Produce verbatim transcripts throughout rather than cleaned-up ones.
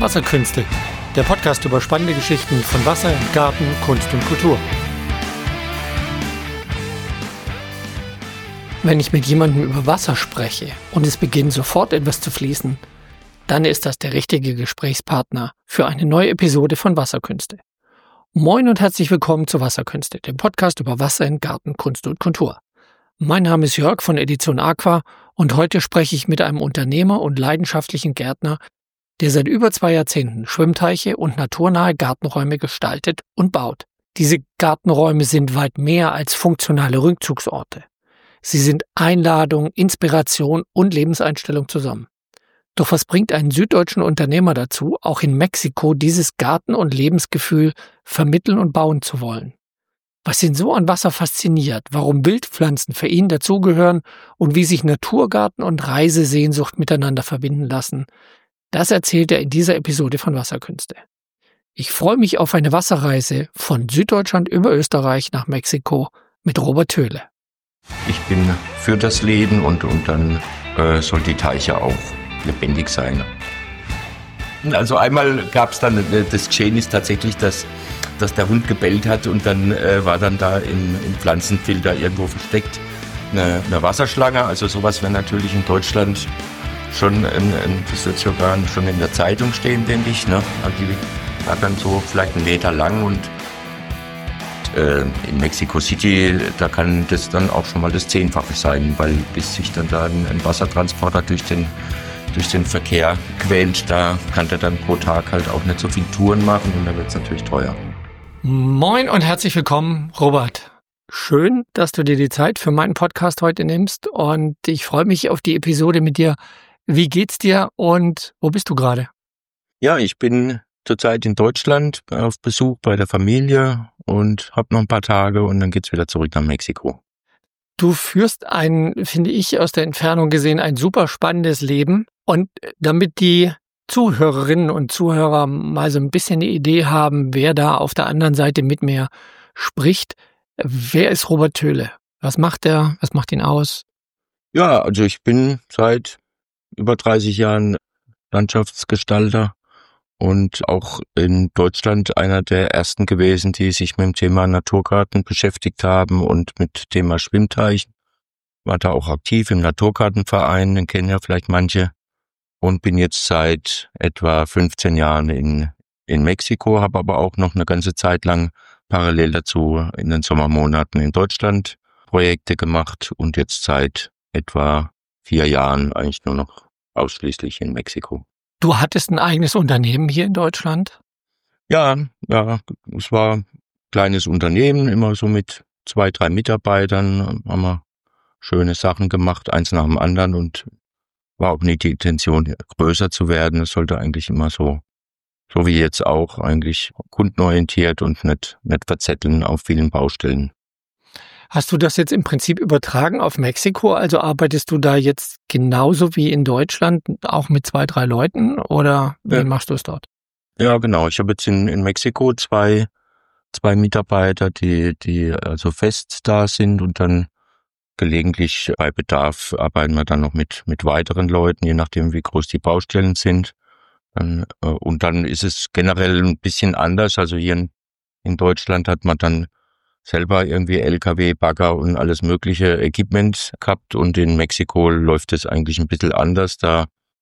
Wasserkünste, der Podcast über spannende Geschichten von Wasser, Garten, Kunst und Kultur. Wenn ich mit jemandem über Wasser spreche und es beginnt sofort etwas zu fließen, dann ist das der richtige Gesprächspartner für eine neue Episode von Wasserkünste. Moin und herzlich willkommen zu Wasserkünste, dem Podcast über Wasser in Garten, Kunst und Kultur. Mein Name ist Jörg von Edition Aqua und heute spreche ich mit einem Unternehmer und leidenschaftlichen Gärtner, der seit über zwei Jahrzehnten Schwimmteiche und naturnahe Gartenräume gestaltet und baut. Diese Gartenräume sind weit mehr als funktionale Rückzugsorte. Sie sind Einladung, Inspiration und Lebenseinstellung zusammen. Doch was bringt einen süddeutschen Unternehmer dazu, auch in Mexiko dieses Garten- und Lebensgefühl vermitteln und bauen zu wollen? Was ihn so an Wasser fasziniert, warum Wildpflanzen für ihn dazugehören und wie sich Naturgarten und Reisesehnsucht miteinander verbinden lassen, das erzählt er in dieser Episode von Wasserkünste. Ich freue mich auf eine Wasserreise von Süddeutschland über Österreich nach Mexiko mit Robert Töhle. Ich bin für das Leben und, und dann äh, soll die Teiche auch lebendig sein. Also einmal gab es dann, das Geschehen ist tatsächlich, dass, dass der Hund gebellt hat und dann äh, war dann da im, im Pflanzenfilter irgendwo versteckt eine, eine Wasserschlange. Also sowas wäre natürlich in Deutschland schon, ein, ein, das wird sogar schon in der Zeitung stehen, denke ich. Ne? Also die war dann so vielleicht einen Meter lang und äh, in Mexico City, da kann das dann auch schon mal das Zehnfache sein, weil bis sich dann da ein, ein Wassertransporter durch den durch den Verkehr quält, da kann der dann pro Tag halt auch nicht so viel Touren machen und da wird es natürlich teuer. Moin und herzlich willkommen, Robert. Schön, dass du dir die Zeit für meinen Podcast heute nimmst und ich freue mich auf die Episode mit dir. Wie geht's dir und wo bist du gerade? Ja, ich bin zurzeit in Deutschland auf Besuch bei der Familie und habe noch ein paar Tage und dann geht's wieder zurück nach Mexiko. Du führst ein, finde ich, aus der Entfernung gesehen, ein super spannendes Leben. Und damit die Zuhörerinnen und Zuhörer mal so ein bisschen eine Idee haben, wer da auf der anderen Seite mit mir spricht, wer ist Robert Töhle? Was macht er? Was macht ihn aus? Ja, also ich bin seit über dreißig Jahren Landschaftsgestalter und auch in Deutschland einer der ersten gewesen, die sich mit dem Thema Naturgarten beschäftigt haben und mit Thema Schwimmteichen. War da auch aktiv im Naturgartenverein, den kennen ja vielleicht manche. Und bin jetzt seit etwa fünfzehn Jahren in, in Mexiko, habe aber auch noch eine ganze Zeit lang parallel dazu in den Sommermonaten in Deutschland Projekte gemacht und jetzt seit etwa vier Jahren eigentlich nur noch ausschließlich in Mexiko. Du hattest ein eigenes Unternehmen hier in Deutschland? Ja, ja, es war ein kleines Unternehmen, immer so mit zwei, drei Mitarbeitern, haben wir schöne Sachen gemacht, eins nach dem anderen und war auch nicht die Intention, größer zu werden. Es sollte eigentlich immer so, so wie jetzt auch, eigentlich kundenorientiert und nicht, nicht verzetteln auf vielen Baustellen. Hast du das jetzt im Prinzip übertragen auf Mexiko? Also arbeitest du da jetzt genauso wie in Deutschland auch mit zwei, drei Leuten oder wie ja. machst du es dort? Ja, genau. Ich habe jetzt in, in Mexiko zwei, zwei Mitarbeiter, die, die also fest da sind und dann gelegentlich bei Bedarf arbeiten wir dann noch mit mit weiteren Leuten, je nachdem wie groß die Baustellen sind. Dann, äh, und dann ist es generell ein bisschen anders. Also hier in, in Deutschland hat man dann selber irgendwie L K W, Bagger und alles mögliche Equipment gehabt und in Mexiko läuft es eigentlich ein bisschen anders. Da,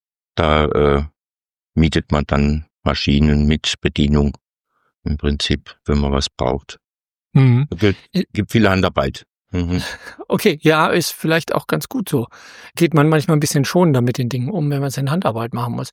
da äh, mietet man dann Maschinen mit Bedienung im Prinzip, wenn man was braucht. Mhm. Es gibt, gibt viel Handarbeit. Mhm. Okay, ja, ist vielleicht auch ganz gut so. Geht man manchmal ein bisschen schonender mit den Dingen um, wenn man es in Handarbeit machen muss.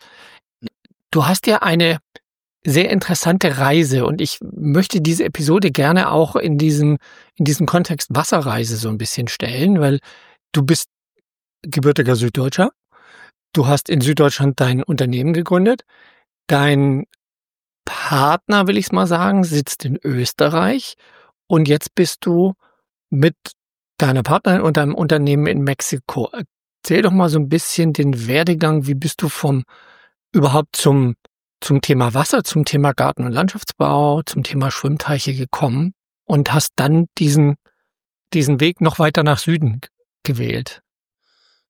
Du hast ja eine sehr interessante Reise und ich möchte diese Episode gerne auch in diesem, in diesem Kontext Wasserreise so ein bisschen stellen, weil du bist gebürtiger Süddeutscher. Du hast in Süddeutschland dein Unternehmen gegründet. Dein Partner, will ich es mal sagen, sitzt in Österreich und jetzt bist du mit deiner Partnerin und deinem Unternehmen in Mexiko. Erzähl doch mal so ein bisschen den Werdegang. Wie bist du vom überhaupt zum, zum Thema Wasser, zum Thema Garten- und Landschaftsbau, zum Thema Schwimmteiche gekommen und hast dann diesen, diesen Weg noch weiter nach Süden gewählt?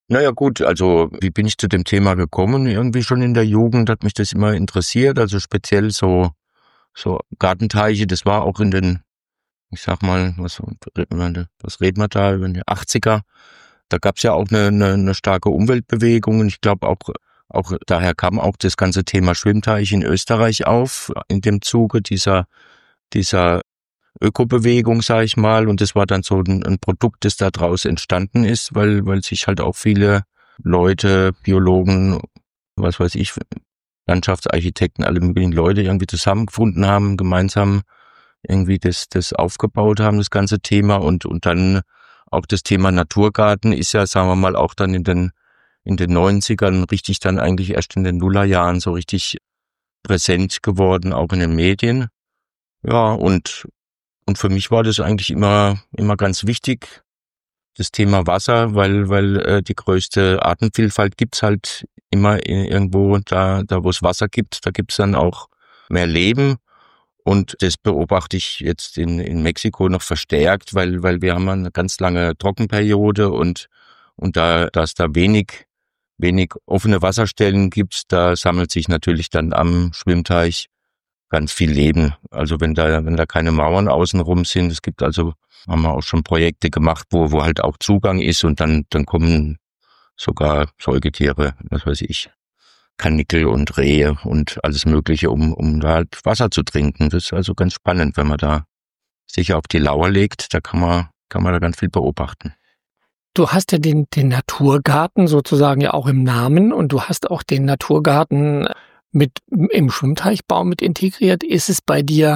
Naja gut, also wie bin ich zu dem Thema gekommen? Irgendwie schon in der Jugend hat mich das immer interessiert, also speziell so so Gartenteiche, das war auch in den, ich sag mal, was was reden wir da, über die achtziger. Da gab's ja auch eine, eine, eine starke Umweltbewegung und ich glaube auch, auch daher kam auch das ganze Thema Schwimmteich in Österreich auf, in dem Zuge dieser, dieser Ökobewegung, sage ich mal. Und das war dann so ein, ein Produkt, das da draus entstanden ist, weil, weil sich halt auch viele Leute, Biologen, was weiß ich, Landschaftsarchitekten, alle möglichen Leute irgendwie zusammengefunden haben, gemeinsam irgendwie das, das aufgebaut haben, das ganze Thema. Und, und dann auch das Thema Naturgarten ist ja, sagen wir mal, auch dann in den, in den neunzigern richtig dann eigentlich erst in den Nullerjahren so richtig präsent geworden, auch in den Medien. Ja, und, und für mich war das eigentlich immer, immer ganz wichtig, das Thema Wasser, weil, weil äh, die größte Artenvielfalt gibt's halt immer in, irgendwo da, da wo es Wasser gibt, da gibt's dann auch mehr Leben. Und das beobachte ich jetzt in, in Mexiko noch verstärkt, weil, weil wir haben eine ganz lange Trockenperiode und, und da, da es da wenig, wenig offene Wasserstellen gibt, da sammelt sich natürlich dann am Schwimmteich ganz viel Leben. Also wenn da, wenn da keine Mauern außenrum sind, es gibt also, haben wir auch schon Projekte gemacht, wo, wo halt auch Zugang ist und dann, dann kommen sogar Säugetiere, was weiß ich, Karnickel und Rehe und alles Mögliche, um, um da halt Wasser zu trinken. Das ist also ganz spannend, wenn man da sich auf die Lauer legt, da kann man, kann man da ganz viel beobachten. Du hast ja den, den Naturgarten sozusagen ja auch im Namen und du hast auch den Naturgarten mit im Schwimmteichbau mit integriert. Ist es bei dir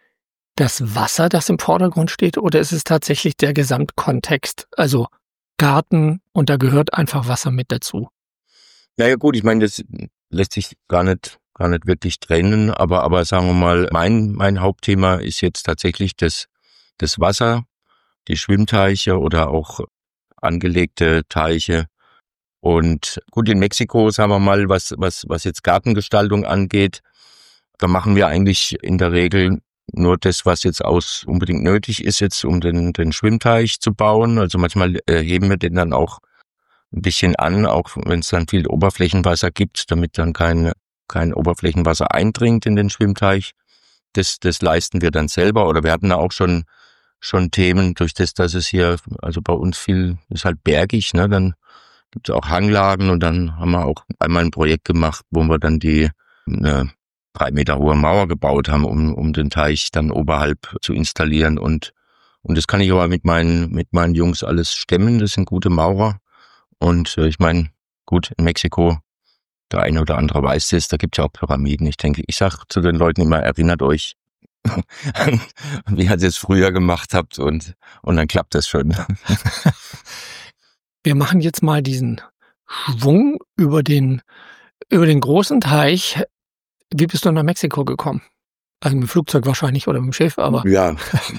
das Wasser, das im Vordergrund steht, oder ist es tatsächlich der Gesamtkontext? Also Garten und da gehört einfach Wasser mit dazu. Naja gut, ich meine, das lässt sich gar nicht, gar nicht wirklich trennen, aber, aber sagen wir mal, mein, mein Hauptthema ist jetzt tatsächlich das, das Wasser, die Schwimmteiche oder auch angelegte Teiche. Und gut, in Mexiko, sagen wir mal, was, was, was jetzt Gartengestaltung angeht, da machen wir eigentlich in der Regel nur das, was jetzt aus unbedingt nötig ist, jetzt um den, den Schwimmteich zu bauen. Also manchmal äh, heben wir den dann auch ein bisschen an, auch wenn es dann viel Oberflächenwasser gibt, damit dann kein, kein Oberflächenwasser eindringt in den Schwimmteich. Das, das leisten wir dann selber. Oder wir hatten da auch schon, schon Themen, durch das, dass es hier, also bei uns viel, ist halt bergig, ne, dann gibt es auch Hanglagen und dann haben wir auch einmal ein Projekt gemacht, wo wir dann die, eine drei Meter hohe Mauer gebaut haben, um, um den Teich dann oberhalb zu installieren und, und das kann ich aber mit meinen, mit meinen Jungs alles stemmen, das sind gute Maurer. Und äh, ich meine, gut, in Mexiko, der eine oder andere weiß das, da gibt es ja auch Pyramiden. Ich denke, ich sage zu den Leuten immer, erinnert euch, wie ihr das früher gemacht habt und, und dann klappt das schon. Wir machen jetzt mal diesen Schwung über den, über den großen Teich. Wie bist du nach Mexiko gekommen? Also mit dem Flugzeug wahrscheinlich oder mit dem Schiff, aber... Ja.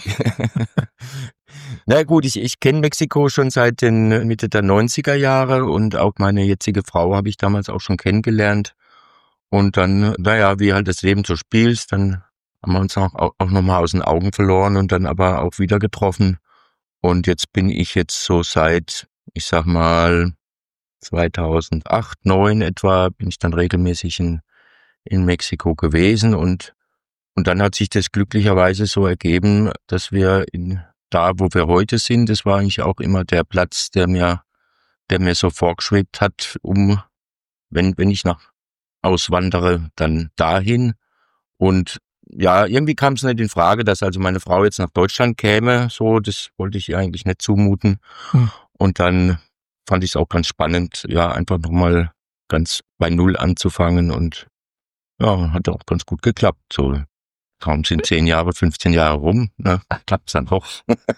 Na gut, ich, ich kenne Mexiko schon seit den Mitte der neunziger Jahre und auch meine jetzige Frau habe ich damals auch schon kennengelernt. Und dann, naja, wie halt das Leben so spielt, dann haben wir uns auch, auch nochmal aus den Augen verloren und dann aber auch wieder getroffen. Und jetzt bin ich jetzt so seit, ich sag mal, zweitausendacht, neun etwa, bin ich dann regelmäßig in, in Mexiko gewesen und Und dann hat sich das glücklicherweise so ergeben, dass wir in, da, wo wir heute sind, das war eigentlich auch immer der Platz, der mir, der mir so vorgeschwebt hat, um, wenn, wenn ich nach auswandere, dann dahin. Und ja, irgendwie kam es nicht in Frage, dass also meine Frau jetzt nach Deutschland käme, so, das wollte ich ihr eigentlich nicht zumuten. Hm. Und dann fand ich es auch ganz spannend, ja, einfach nochmal ganz bei Null anzufangen und ja, hat auch ganz gut geklappt, so. Kaum sind zehn Jahre, fünfzehn Jahre rum, ne, klappt's dann doch.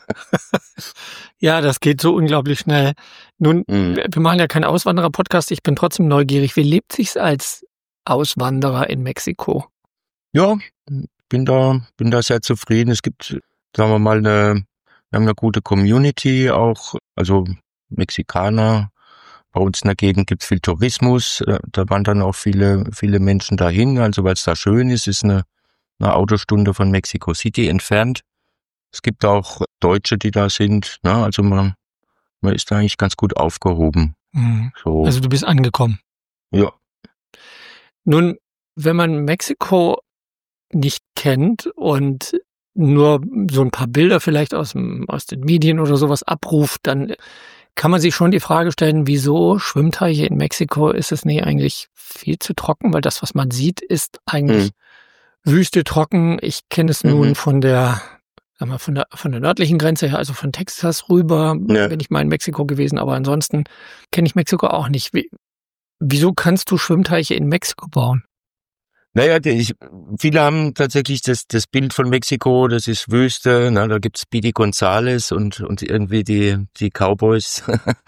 Ja, das geht so unglaublich schnell. Nun, mhm. wir machen ja keinen Auswanderer-Podcast, ich bin trotzdem neugierig. Wie lebt sich's als Auswanderer in Mexiko? Ja, bin da, bin da sehr zufrieden. Es gibt, sagen wir mal, eine, wir haben eine gute Community auch, also Mexikaner. Bei uns in der Gegend gibt's viel Tourismus, da wandern auch viele, viele Menschen dahin, also weil es da schön ist, ist eine eine Autostunde von Mexico City entfernt. Es gibt auch Deutsche, die da sind. Ne? Also man, man ist da eigentlich ganz gut aufgehoben. Mhm. So. Also du bist angekommen. Ja. Nun, wenn man Mexiko nicht kennt und nur so ein paar Bilder vielleicht aus dem, aus den Medien oder sowas abruft, dann kann man sich schon die Frage stellen, wieso Schwimmteiche in Mexiko, ist es nicht eigentlich viel zu trocken? Weil das, was man sieht, ist eigentlich mhm. Wüste trocken. Ich kenne es mhm. nun von der, sagen wir, von der, von der nördlichen Grenze her, also von Texas rüber, ja. bin ich mal in Mexiko gewesen, aber ansonsten kenne ich Mexiko auch nicht. Wie, wieso kannst du Schwimmteiche in Mexiko bauen? Naja, die, ich, viele haben tatsächlich das, das Bild von Mexiko, das ist Wüste, na, da gibt's Speedy Gonzales und, und irgendwie die, die Cowboys.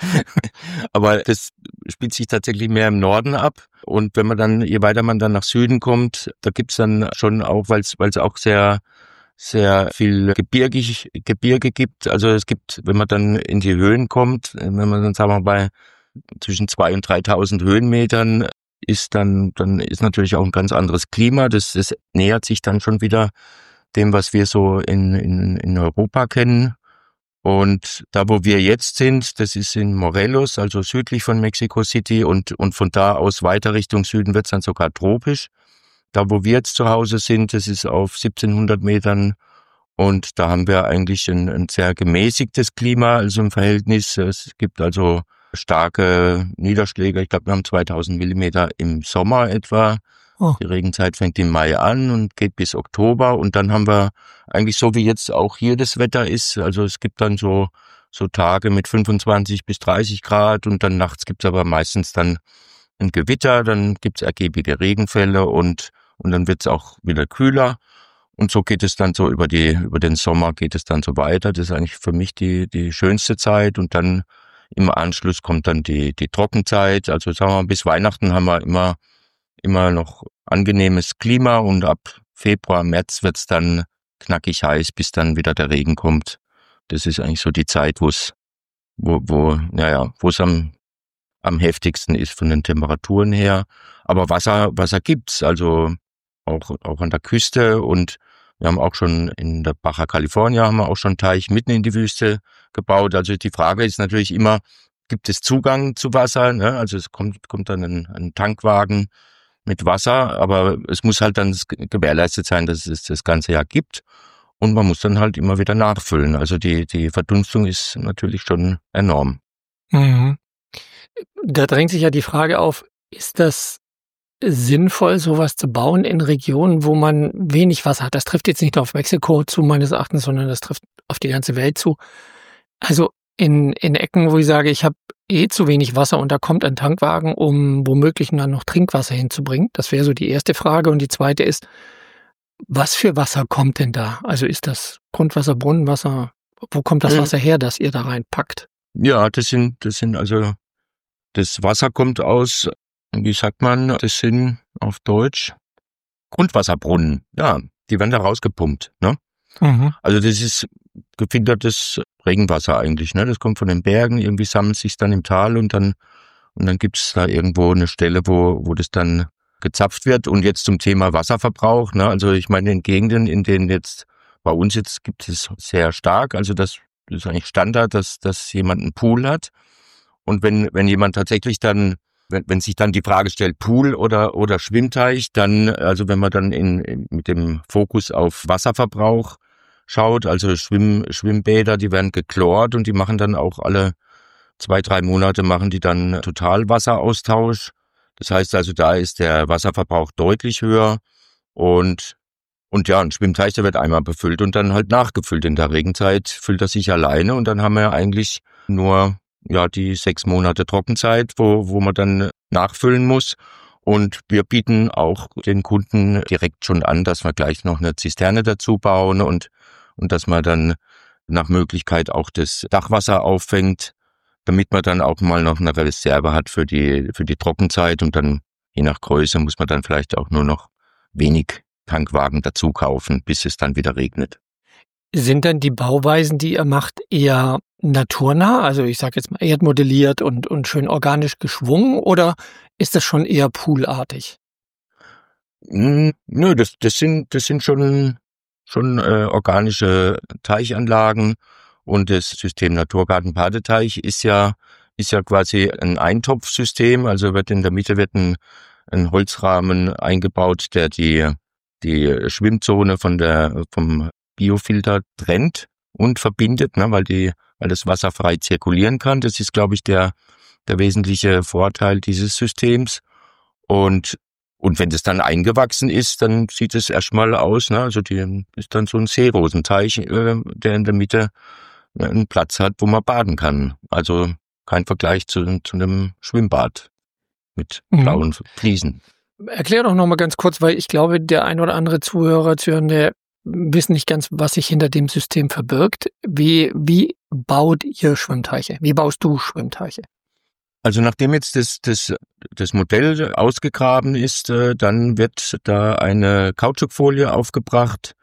Aber das spielt sich tatsächlich mehr im Norden ab. Und wenn man dann, je weiter man dann nach Süden kommt, da gibt's dann schon auch, weil es, weil es auch sehr, sehr viel gebirgig, Gebirge gibt. Also es gibt, wenn man dann in die Höhen kommt, wenn man dann, sagen wir mal, bei zwischen zweitausend und dreitausend Höhenmetern, ist dann, dann ist natürlich auch ein ganz anderes Klima. Das, das nähert sich dann schon wieder dem, was wir so in, in, in Europa kennen. Und da, wo wir jetzt sind, das ist in Morelos, also südlich von Mexico City, und, und von da aus weiter Richtung Süden wird es dann sogar tropisch. Da, wo wir jetzt zu Hause sind, das ist auf siebzehnhundert Metern, und da haben wir eigentlich ein, ein sehr gemäßigtes Klima, also im Verhältnis. Es gibt also starke Niederschläge. Ich glaube, wir haben zweitausend Millimeter im Sommer etwa. Oh. Die Regenzeit fängt im Mai an und geht bis Oktober. Und dann haben wir eigentlich so, wie jetzt auch hier das Wetter ist. Also es gibt dann so so Tage mit fünfundzwanzig bis dreißig Grad, und dann nachts gibt es aber meistens dann ein Gewitter. Dann gibt es ergiebige Regenfälle, und und dann wird es auch wieder kühler. Und so geht es dann so über die über den Sommer geht es dann so weiter. Das ist eigentlich für mich die die schönste Zeit. Und dann im Anschluss kommt dann die, die Trockenzeit. Also sagen wir mal, bis Weihnachten haben wir immer, immer noch angenehmes Klima, und ab Februar, März wird's dann knackig heiß, bis dann wieder der Regen kommt. Das ist eigentlich so die Zeit, wo es, wo, wo, naja, wo es am, am heftigsten ist von den Temperaturen her. Aber Wasser, Wasser gibt's, also auch, auch an der Küste, und wir haben auch schon in der Baja California haben wir auch schon einen Teich mitten in die Wüste gebaut. Also die Frage ist natürlich immer, gibt es Zugang zu Wasser? Ne? Also es kommt, kommt dann ein, ein Tankwagen mit Wasser, aber es muss halt dann gewährleistet sein, dass es das ganze Jahr gibt. Und man muss dann halt immer wieder nachfüllen. Also die, die Verdunstung ist natürlich schon enorm. Mhm. Da drängt sich ja die Frage auf, ist das sinnvoll, sowas zu bauen in Regionen, wo man wenig Wasser hat? Das trifft jetzt nicht nur auf Mexiko zu, meines Erachtens, sondern das trifft auf die ganze Welt zu. Also in, in Ecken, wo ich sage, ich habe eh zu wenig Wasser und da kommt ein Tankwagen, um womöglich dann noch Trinkwasser hinzubringen. Das wäre so die erste Frage. Und die zweite ist, was für Wasser kommt denn da? Also ist das Grundwasser, Brunnenwasser? Wo kommt das Wasser her, das ihr da reinpackt? Ja, das sind, das sind also, das Wasser kommt aus, wie sagt man, das sind auf Deutsch Grundwasserbrunnen. Ja, die werden da rausgepumpt, ne? Mhm. Also das ist gefiltertes Regenwasser eigentlich, ne? Das kommt von den Bergen, irgendwie sammelt sich dann im Tal, und dann und dann gibt's da irgendwo eine Stelle, wo wo das dann gezapft wird. Und jetzt zum Thema Wasserverbrauch, ne? Also ich meine, in Gegenden, in denen jetzt bei uns jetzt gibt es sehr stark, also das ist eigentlich Standard, dass dass jemand einen Pool hat. Und wenn wenn jemand tatsächlich dann Wenn, wenn sich dann die Frage stellt, Pool oder oder Schwimmteich, dann, also wenn man dann in, in mit dem Fokus auf Wasserverbrauch schaut, also Schwimm, Schwimmbäder, die werden geklort, und die machen dann auch alle zwei, drei Monate machen die dann Totalwasseraustausch. Das heißt also, da ist der Wasserverbrauch deutlich höher, und und ja, ein Schwimmteich, der wird einmal befüllt und dann halt nachgefüllt. In der Regenzeit füllt er sich alleine, und dann haben wir eigentlich nur ja die sechs Monate Trockenzeit, wo wo man dann nachfüllen muss. Und wir bieten auch den Kunden direkt schon an, dass wir gleich noch eine Zisterne dazu bauen, und und dass man dann nach Möglichkeit auch das Dachwasser auffängt, damit man dann auch mal noch eine Reserve hat für die für die Trockenzeit. Und dann je nach Größe muss man dann vielleicht auch nur noch wenig Tankwagen dazu kaufen, bis es dann wieder regnet. Sind dann die Bauweisen, die ihr macht, eher naturnah, also ich sage jetzt mal erdmodelliert und und schön organisch geschwungen, oder ist das schon eher poolartig? Hm, nö, das das sind das sind schon schon äh, organische Teichanlagen, und das System Naturgarten Padeteich ist ja ist ja quasi ein Eintopfsystem, also wird in der Mitte wird ein, ein Holzrahmen eingebaut, der die, die Schwimmzone von der, vom Biofilter trennt und verbindet, ne, weil die, weil das Wasser frei zirkulieren kann. Das ist, glaube ich, der, der wesentliche Vorteil dieses Systems. Und, und wenn das dann eingewachsen ist, dann sieht es erstmal aus, ne, also die ist dann so ein Seerosenteich, äh, der in der Mitte einen Platz hat, wo man baden kann. Also kein Vergleich zu, zu einem Schwimmbad mit blauen mhm. Fliesen. Erklär doch nochmal ganz kurz, weil ich glaube, der ein oder andere Zuhörer, Zuhörende wissen nicht ganz, was sich hinter dem System verbirgt. Wie, wie baut ihr Schwimmteiche? Wie baust du Schwimmteiche? Also nachdem jetzt das, das, das Modell ausgegraben ist, äh, dann wird da eine Kautschukfolie aufgebracht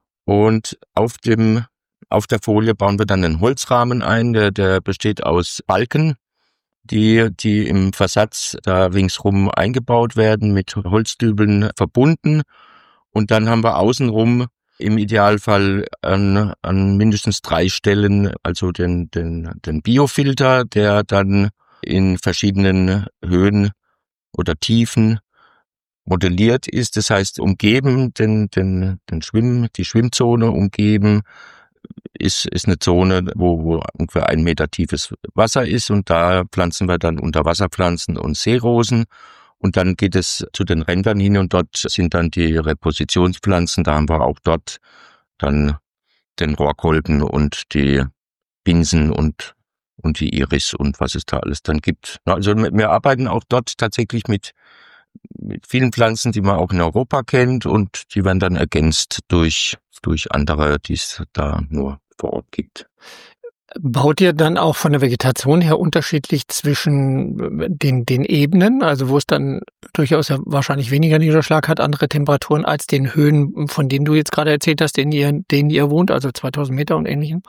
und auf dem, auf der Folie bauen wir dann einen Holzrahmen ein, der, der besteht aus Balken, die, die im Versatz da ringsrum eingebaut werden, mit Holzdübeln verbunden. Und dann haben wir außenrum im Idealfall an, an mindestens drei Stellen, also den, den, den Biofilter, der dann in verschiedenen Höhen oder Tiefen modelliert ist. Das heißt, umgeben, den, den, den Schwimm, die Schwimmzone umgeben, ist, ist eine Zone, wo, wo ungefähr ein Meter tiefes Wasser ist, und da pflanzen wir dann Unterwasserpflanzen und Seerosen. Und dann geht es zu den Rändern hin und dort sind dann die Repositionspflanzen. Da haben wir auch dort dann den Rohrkolben und die Binsen und, und die Iris und was es da alles dann gibt. Also wir arbeiten auch dort tatsächlich mit, mit vielen Pflanzen, die man auch in Europa kennt, und die werden dann ergänzt durch, durch andere, die es da nur vor Ort gibt. Baut ihr dann auch von der Vegetation her unterschiedlich zwischen den, den Ebenen, also wo es dann durchaus ja wahrscheinlich weniger Niederschlag hat, andere Temperaturen als den Höhen, von denen du jetzt gerade erzählt hast, denen ihr, denen ihr wohnt, also zweitausend Meter und ähnlichen?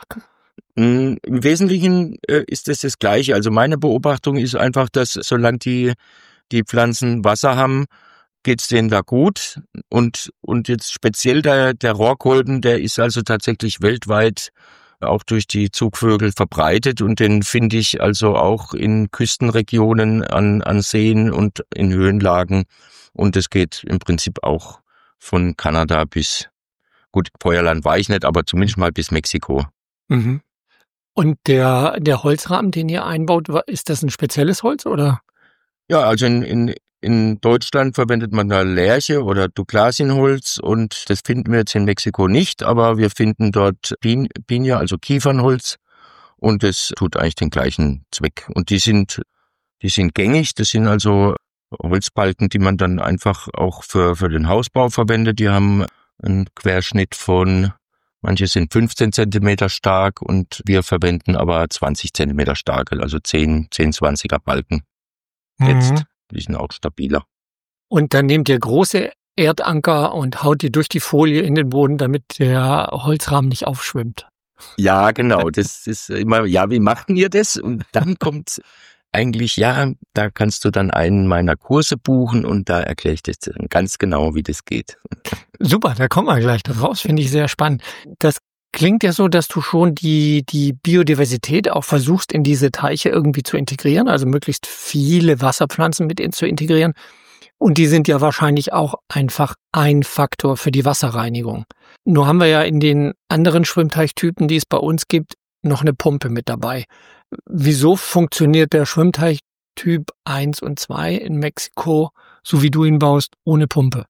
Im Wesentlichen ist es das Gleiche. Also meine Beobachtung ist einfach, dass solange die, die Pflanzen Wasser haben, geht's denen da gut. Und, und jetzt speziell der, der Rohrkolben, der ist also tatsächlich weltweit auch durch die Zugvögel verbreitet, und den finde ich also auch in Küstenregionen an, an Seen und in Höhenlagen, und es geht im Prinzip auch von Kanada bis, gut, Feuerland war ich nicht, aber zumindest mal bis Mexiko. Mhm. Und der, der Holzrahmen, den ihr einbaut, ist das ein spezielles Holz, oder? Ja, also in, in, in Deutschland verwendet man da Lärche oder Douglasienholz, und das finden wir jetzt in Mexiko nicht, aber wir finden dort Pin, Pinia, also Kiefernholz, und das tut eigentlich den gleichen Zweck. Und die sind, die sind gängig, das sind also Holzbalken, die man dann einfach auch für, für den Hausbau verwendet. Die haben einen Querschnitt von, manche sind fünfzehn Zentimeter stark, und wir verwenden aber zwanzig Zentimeter starke, also zehn, zehn, zwanziger Balken. Jetzt, mhm. Die sind auch stabiler. Und dann nehmt ihr große Erdanker und haut die durch die Folie in den Boden, damit der Holzrahmen nicht aufschwimmt. Ja, genau. Das ist immer, ja, wie machten ihr das? Und dann kommt eigentlich, ja, da kannst du dann einen meiner Kurse buchen, und da erkläre ich dir ganz genau, wie das geht. Super, da kommen wir gleich draus, finde ich sehr spannend. Das klingt ja so, dass du schon die, die Biodiversität auch versuchst, in diese Teiche irgendwie zu integrieren, also möglichst viele Wasserpflanzen mit in, zu integrieren. Und die sind ja wahrscheinlich auch einfach ein Faktor für die Wasserreinigung. Nur haben wir ja in den anderen Schwimmteichtypen, die es bei uns gibt, noch eine Pumpe mit dabei. Wieso funktioniert der Schwimmteichtyp eins und zwei in Mexiko, so wie du ihn baust, ohne Pumpe?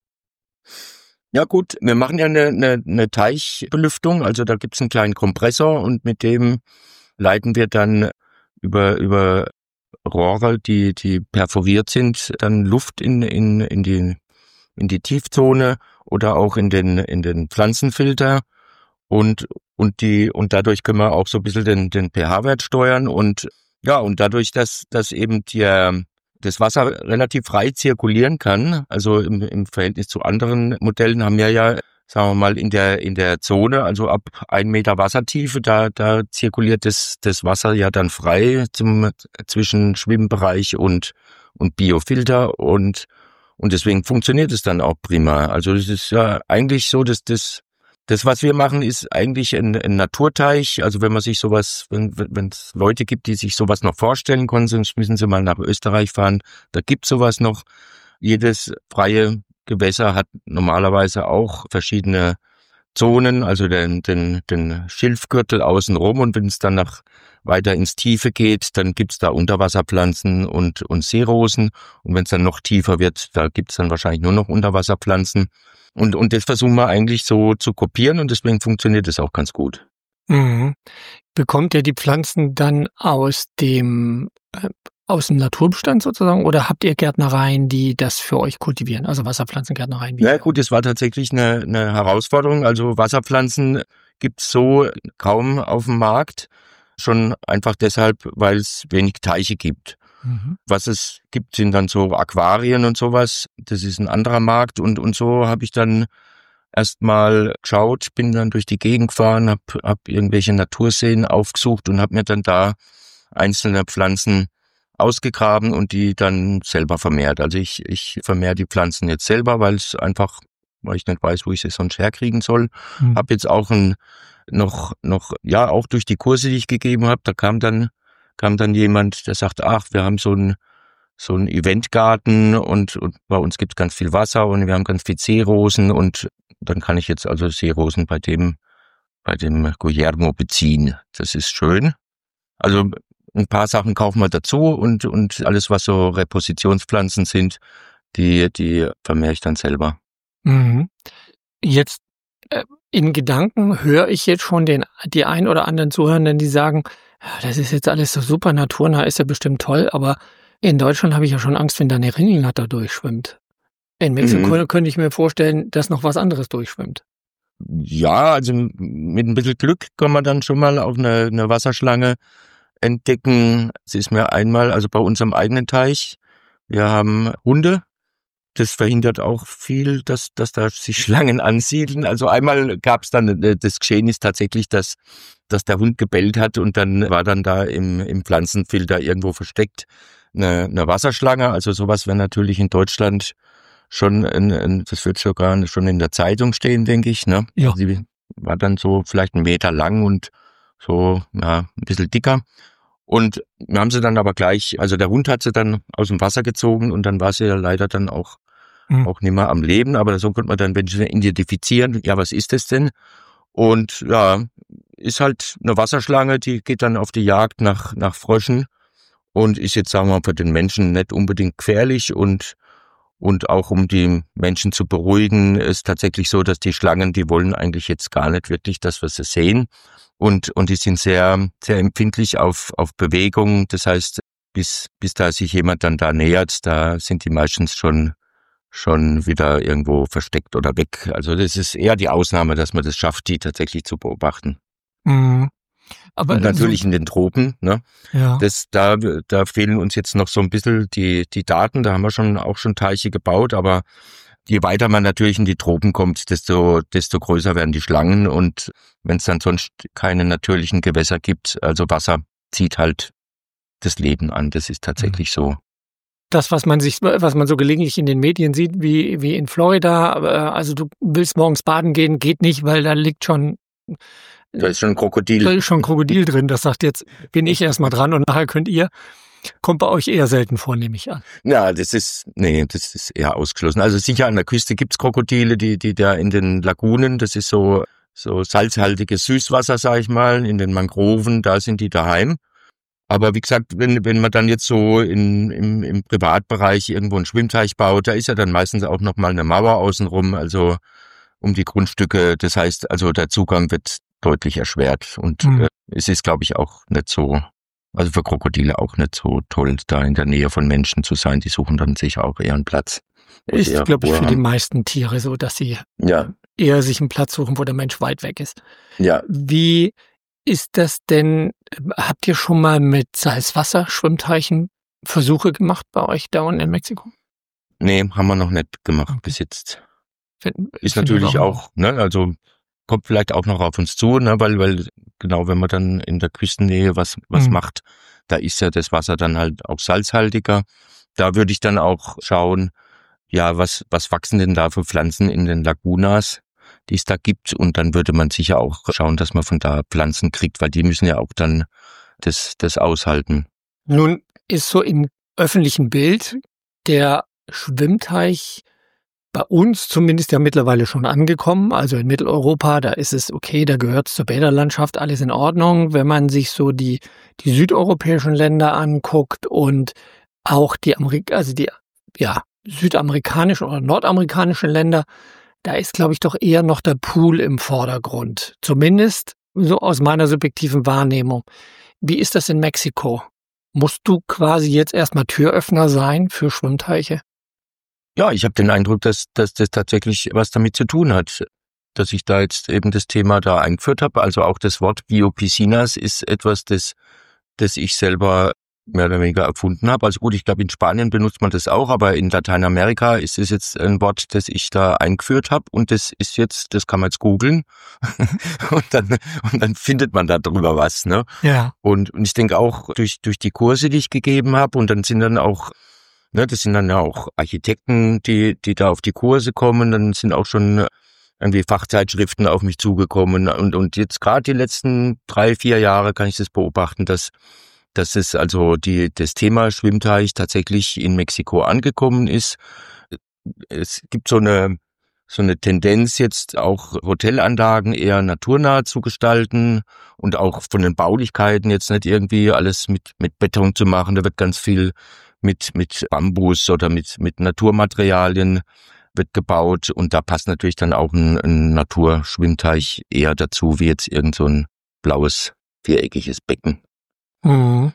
Ja gut, wir machen ja eine, eine, eine Teichbelüftung, also da gibt's einen kleinen Kompressor, und mit dem leiten wir dann über über Rohre, die die perforiert sind, dann Luft in in in die in die Tiefzone oder auch in den in den Pflanzenfilter, und und die und dadurch können wir auch so ein bisschen den den pH-Wert steuern, und ja, und dadurch, dass dass eben der das Wasser relativ frei zirkulieren kann, also im, im Verhältnis zu anderen Modellen haben wir ja, sagen wir mal, in der in der Zone, also ab ein Meter Wassertiefe, da da zirkuliert das das Wasser ja dann frei zum zwischen Schwimmbereich und und Biofilter, und und deswegen funktioniert es dann auch prima. Also das ist ja eigentlich so, dass das Das, was wir machen, ist eigentlich ein, ein Naturteich. Also wenn man sich sowas, wenn wenn es Leute gibt, die sich sowas noch vorstellen können, sonst müssen sie mal nach Österreich fahren. Da gibt's sowas noch. Jedes freie Gewässer hat normalerweise auch verschiedene Zonen, also den, den, den Schilfgürtel außenrum. Und wenn es dann nach weiter ins Tiefe geht, dann gibt's da Unterwasserpflanzen und, und Seerosen. Und wenn es dann noch tiefer wird, da gibt's dann wahrscheinlich nur noch Unterwasserpflanzen. Und, und das versuchen wir eigentlich so zu kopieren und deswegen funktioniert das auch ganz gut. Mhm. Bekommt ihr die Pflanzen dann aus dem, äh, aus dem Naturbestand sozusagen oder habt ihr Gärtnereien, die das für euch kultivieren, also Wasserpflanzengärtnereien? Ja gut, das war tatsächlich eine, eine Herausforderung. Also Wasserpflanzen gibt's so kaum auf dem Markt, schon einfach deshalb, weil es wenig Teiche gibt. Mhm. Was es gibt, sind dann so Aquarien und sowas. Das ist ein anderer Markt und und so habe ich dann erstmal geschaut, bin dann durch die Gegend gefahren, hab, hab irgendwelche Naturseen aufgesucht und hab mir dann da einzelne Pflanzen ausgegraben und die dann selber vermehrt. Also ich ich vermehre die Pflanzen jetzt selber, weil es einfach, weil ich nicht weiß, wo ich sie sonst herkriegen soll. Mhm. Hab jetzt auch ein noch noch ja auch durch die Kurse, die ich gegeben habe, da kam dann kam dann jemand, der sagt, ach, wir haben so einen so einen Eventgarten und, und bei uns gibt's ganz viel Wasser und wir haben ganz viel Seerosen und dann kann ich jetzt also Seerosen bei dem bei dem Guillermo beziehen. Das ist schön. Also ein paar Sachen kaufen wir dazu und und alles, was so Repositionspflanzen sind, die die vermehre ich dann selber. Mhm. Jetzt äh, in Gedanken höre ich jetzt schon den die ein oder anderen Zuhörenden, die sagen, ja, das ist jetzt alles so super naturnah, ist ja bestimmt toll, aber in Deutschland habe ich ja schon Angst, wenn da eine Ringelnatter durchschwimmt. In Mexiko mhm. könnte ich mir vorstellen, dass noch was anderes durchschwimmt. Ja, also mit ein bisschen Glück kann man dann schon mal auf eine, eine Wasserschlange entdecken. Es ist mir einmal, also bei unserem eigenen Teich, wir haben Hunde. Das verhindert auch viel, dass, dass da sich Schlangen ansiedeln. Also einmal gab es dann, das Geschehen ist tatsächlich, dass, dass der Hund gebellt hat und dann war dann da im, im Pflanzenfilter irgendwo versteckt eine, eine Wasserschlange. Also sowas wäre natürlich in Deutschland schon, ein, ein, das wird sogar schon in der Zeitung stehen, denke ich. Ne? Ja. Sie war dann so vielleicht einen Meter lang und so, ja, ein bisschen dicker. Und wir haben sie dann aber gleich, also der Hund hat sie dann aus dem Wasser gezogen und dann war sie ja leider dann auch, mhm. auch nicht mehr am Leben. Aber so konnte man dann Menschen identifizieren, ja, was ist das denn? Und ja, ist halt eine Wasserschlange, die geht dann auf die Jagd nach, nach Fröschen und ist jetzt, sagen wir mal, für den Menschen nicht unbedingt gefährlich und Und auch um die Menschen zu beruhigen, ist tatsächlich so, dass die Schlangen, die wollen eigentlich jetzt gar nicht wirklich, dass wir sie sehen. Und, und die sind sehr, sehr empfindlich auf, auf Bewegung. Das heißt, bis, bis da sich jemand dann da nähert, da sind die meistens schon, schon wieder irgendwo versteckt oder weg. Also das ist eher die Ausnahme, dass man das schafft, die tatsächlich zu beobachten. Mhm. Aber und natürlich so, in den Tropen, ne? Ja. Das, da, da fehlen uns jetzt noch so ein bisschen die, die Daten. Da haben wir schon auch schon Teiche gebaut, aber je weiter man natürlich in die Tropen kommt, desto, desto größer werden die Schlangen. Und wenn es dann sonst keine natürlichen Gewässer gibt, also Wasser zieht halt das Leben an. Das ist tatsächlich so. Das, was man sich, was man so gelegentlich in den Medien sieht, wie, wie in Florida, also du willst morgens baden gehen, geht nicht, weil da liegt schon Da ist schon ein Krokodil. Da ist schon ein Krokodil drin. Das sagt jetzt, bin ich erstmal dran und nachher könnt ihr. Kommt bei euch eher selten vor, nehme ich an. Ja, das ist, nee, das ist eher ausgeschlossen. Also sicher an der Küste gibt's Krokodile, die, die da in den Lagunen, das ist so, so salzhaltiges Süßwasser, sag ich mal, in den Mangroven, da sind die daheim. Aber wie gesagt, wenn, wenn man dann jetzt so in, im, im Privatbereich irgendwo einen Schwimmteich baut, da ist ja dann meistens auch noch mal eine Mauer außenrum, also um die Grundstücke. Das heißt, also der Zugang wird deutlich erschwert und mhm. äh, es ist, glaube ich, auch nicht so, also für Krokodile auch nicht so toll, da in der Nähe von Menschen zu sein. Die suchen dann sicher auch eher einen Platz. Ist, glaube ich, für die meisten Tiere so, dass sie ja. eher sich einen Platz suchen, wo der Mensch weit weg ist. Ja. Wie ist das denn, habt ihr schon mal mit Salzwasser-Schwimmteichen Versuche gemacht bei euch da unten in Mexiko? Nee, haben wir noch nicht gemacht okay. bis jetzt. Find, ist natürlich auch, ne, also kommt vielleicht auch noch auf uns zu, ne, weil, weil genau, wenn man dann in der Küstennähe was, was mhm. macht, da ist ja das Wasser dann halt auch salzhaltiger. Da würde ich dann auch schauen, ja, was, was wachsen denn da für Pflanzen in den Lagunas? die es da gibt. Und dann würde man sicher auch schauen, dass man von da Pflanzen kriegt, weil die müssen ja auch dann das, das aushalten. Nun ist so im öffentlichen Bild der Schwimmteich bei uns zumindest ja mittlerweile schon angekommen. Also in Mitteleuropa, da ist es okay, da gehört es zur Bäderlandschaft, alles in Ordnung. Wenn man sich so die, die südeuropäischen Länder anguckt und auch die Amerik- also die, ja, südamerikanischen oder nordamerikanischen Länder, da ist, glaube ich, doch eher noch der Pool im Vordergrund. Zumindest so aus meiner subjektiven Wahrnehmung. Wie ist das in Mexiko? Musst du quasi jetzt erstmal Türöffner sein für Schwimmteiche? Ja, ich habe den Eindruck, dass, dass das tatsächlich was damit zu tun hat, dass ich da jetzt eben das Thema da eingeführt habe. Also auch das Wort Biopiscinas ist etwas, das, das ich selber mehr oder weniger erfunden habe. Also gut, ich glaube, in Spanien benutzt man das auch, aber in Lateinamerika ist es jetzt ein Wort, das ich da eingeführt habe und das ist jetzt, das kann man jetzt googeln und dann und dann findet man da drüber was, ne? Ja. Und, und ich denke auch durch durch die Kurse, die ich gegeben habe und dann sind dann auch, ne, das sind dann ja auch Architekten, die die da auf die Kurse kommen, dann sind auch schon irgendwie Fachzeitschriften auf mich zugekommen und und jetzt gerade die letzten drei, vier Jahre kann ich das beobachten, dass dass es also die das Thema Schwimmteich tatsächlich in Mexiko angekommen ist. Es gibt so eine so eine Tendenz jetzt auch Hotelanlagen eher naturnah zu gestalten und auch von den Baulichkeiten jetzt nicht irgendwie alles mit mit Beton zu machen. Da wird ganz viel mit mit Bambus oder mit mit Naturmaterialien wird gebaut und da passt natürlich dann auch ein, ein Naturschwimmteich eher dazu wie jetzt irgend so ein blaues viereckiges Becken. Mhm.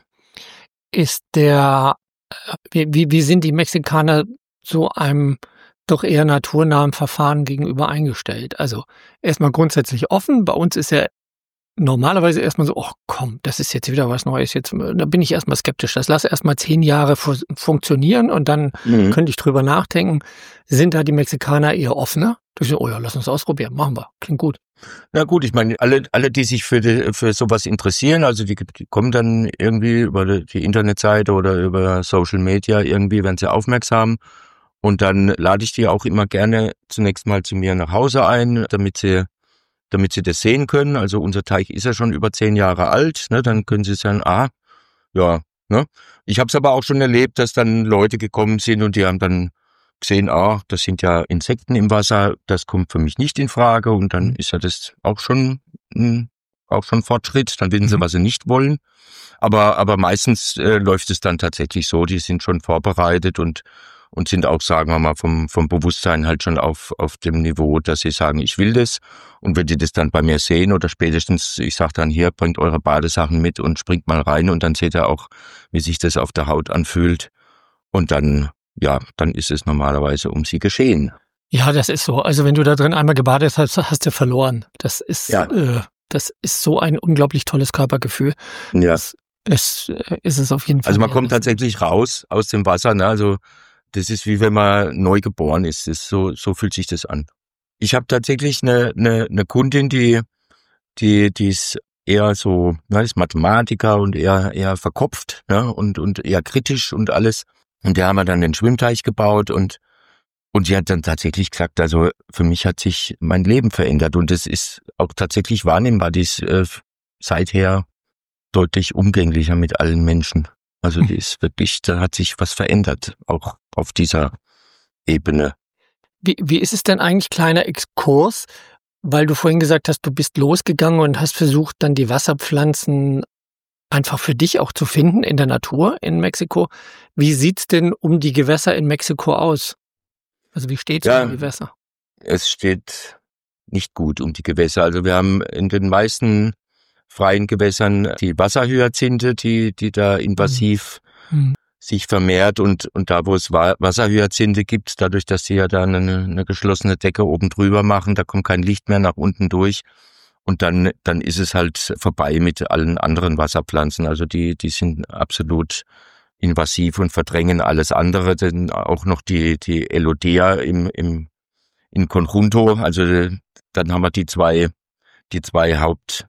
Ist der, wie, wie, wie sind die Mexikaner so einem doch eher naturnahen Verfahren gegenüber eingestellt? Also erstmal grundsätzlich offen. Bei uns ist ja normalerweise erstmal so, oh komm, das ist jetzt wieder was Neues. Jetzt, da bin ich erstmal skeptisch. Das lass erstmal zehn Jahre fu- funktionieren und dann mhm. könnte ich drüber nachdenken. Sind da die Mexikaner eher offener? Du sagst, oh ja, lass uns ausprobieren, machen wir. Klingt gut. Na gut, ich meine, alle, alle, die sich für die, für sowas interessieren, also die, die kommen dann irgendwie über die Internetseite oder über Social Media irgendwie, werden sie aufmerksam. Und dann lade ich die auch immer gerne zunächst mal zu mir nach Hause ein, damit sie, damit sie das sehen können. Also unser Teich ist ja schon über zehn Jahre alt, ne? Dann können sie sagen, ah, ja, ne? Ich habe es aber auch schon erlebt, dass dann Leute gekommen sind und die haben dann gesehen, ah, das sind ja Insekten im Wasser, das kommt für mich nicht in Frage und dann ist ja das auch schon mh, auch schon Fortschritt, dann wissen sie, was sie nicht wollen. Aber aber meistens äh, läuft es dann tatsächlich so, die sind schon vorbereitet und und sind auch, sagen wir mal, vom vom Bewusstsein halt schon auf auf dem Niveau, dass sie sagen, ich will das. Und wenn die das dann bei mir sehen oder spätestens, ich sage dann, hier, bringt eure Badesachen mit und springt mal rein und dann seht ihr auch, wie sich das auf der Haut anfühlt. Und dann ja, dann ist es normalerweise um sie geschehen. Ja, das ist so. Also wenn du da drin einmal gebadet hast, hast du verloren. Das ist, ja. äh, das ist so ein unglaublich tolles Körpergefühl. Ja. Das ist, ist es auf jeden Fall. Also man kommt tatsächlich raus aus dem Wasser, ne? Also das ist wie wenn man neu geboren ist. Das ist so, so fühlt sich das an. Ich habe tatsächlich eine, eine, eine Kundin, die, die, die ist eher so, ne, ist Mathematiker und eher, eher verkopft, ne? Und, und eher kritisch und alles. Und da haben wir dann den Schwimmteich gebaut und und sie hat dann tatsächlich gesagt, also für mich hat sich mein Leben verändert und es ist auch tatsächlich wahrnehmbar, die ist äh, seither deutlich umgänglicher mit allen Menschen. Also die ist wirklich, da hat sich was verändert, auch auf dieser Ebene. Wie, wie ist es denn eigentlich, kleiner Exkurs, weil du vorhin gesagt hast, du bist losgegangen und hast versucht, dann die Wasserpflanzen einfach für dich auch zu finden in der Natur in Mexiko. Wie sieht's denn um die Gewässer in Mexiko aus? Also wie steht's ja, um die Gewässer? Es steht nicht gut um die Gewässer. Also wir haben in den meisten freien Gewässern die Wasserhyazinthe, die die da invasiv mhm. sich vermehrt und und da, wo es Wasserhyazinthe gibt, dadurch, dass sie ja da eine, eine geschlossene Decke oben drüber machen, da kommt kein Licht mehr nach unten durch. Und dann, dann ist es halt vorbei mit allen anderen Wasserpflanzen. Also die, die sind absolut invasiv und verdrängen alles andere. Denn auch noch die, die Elodea im, im, in Conjunto. Also dann haben wir die zwei, die zwei Haupt,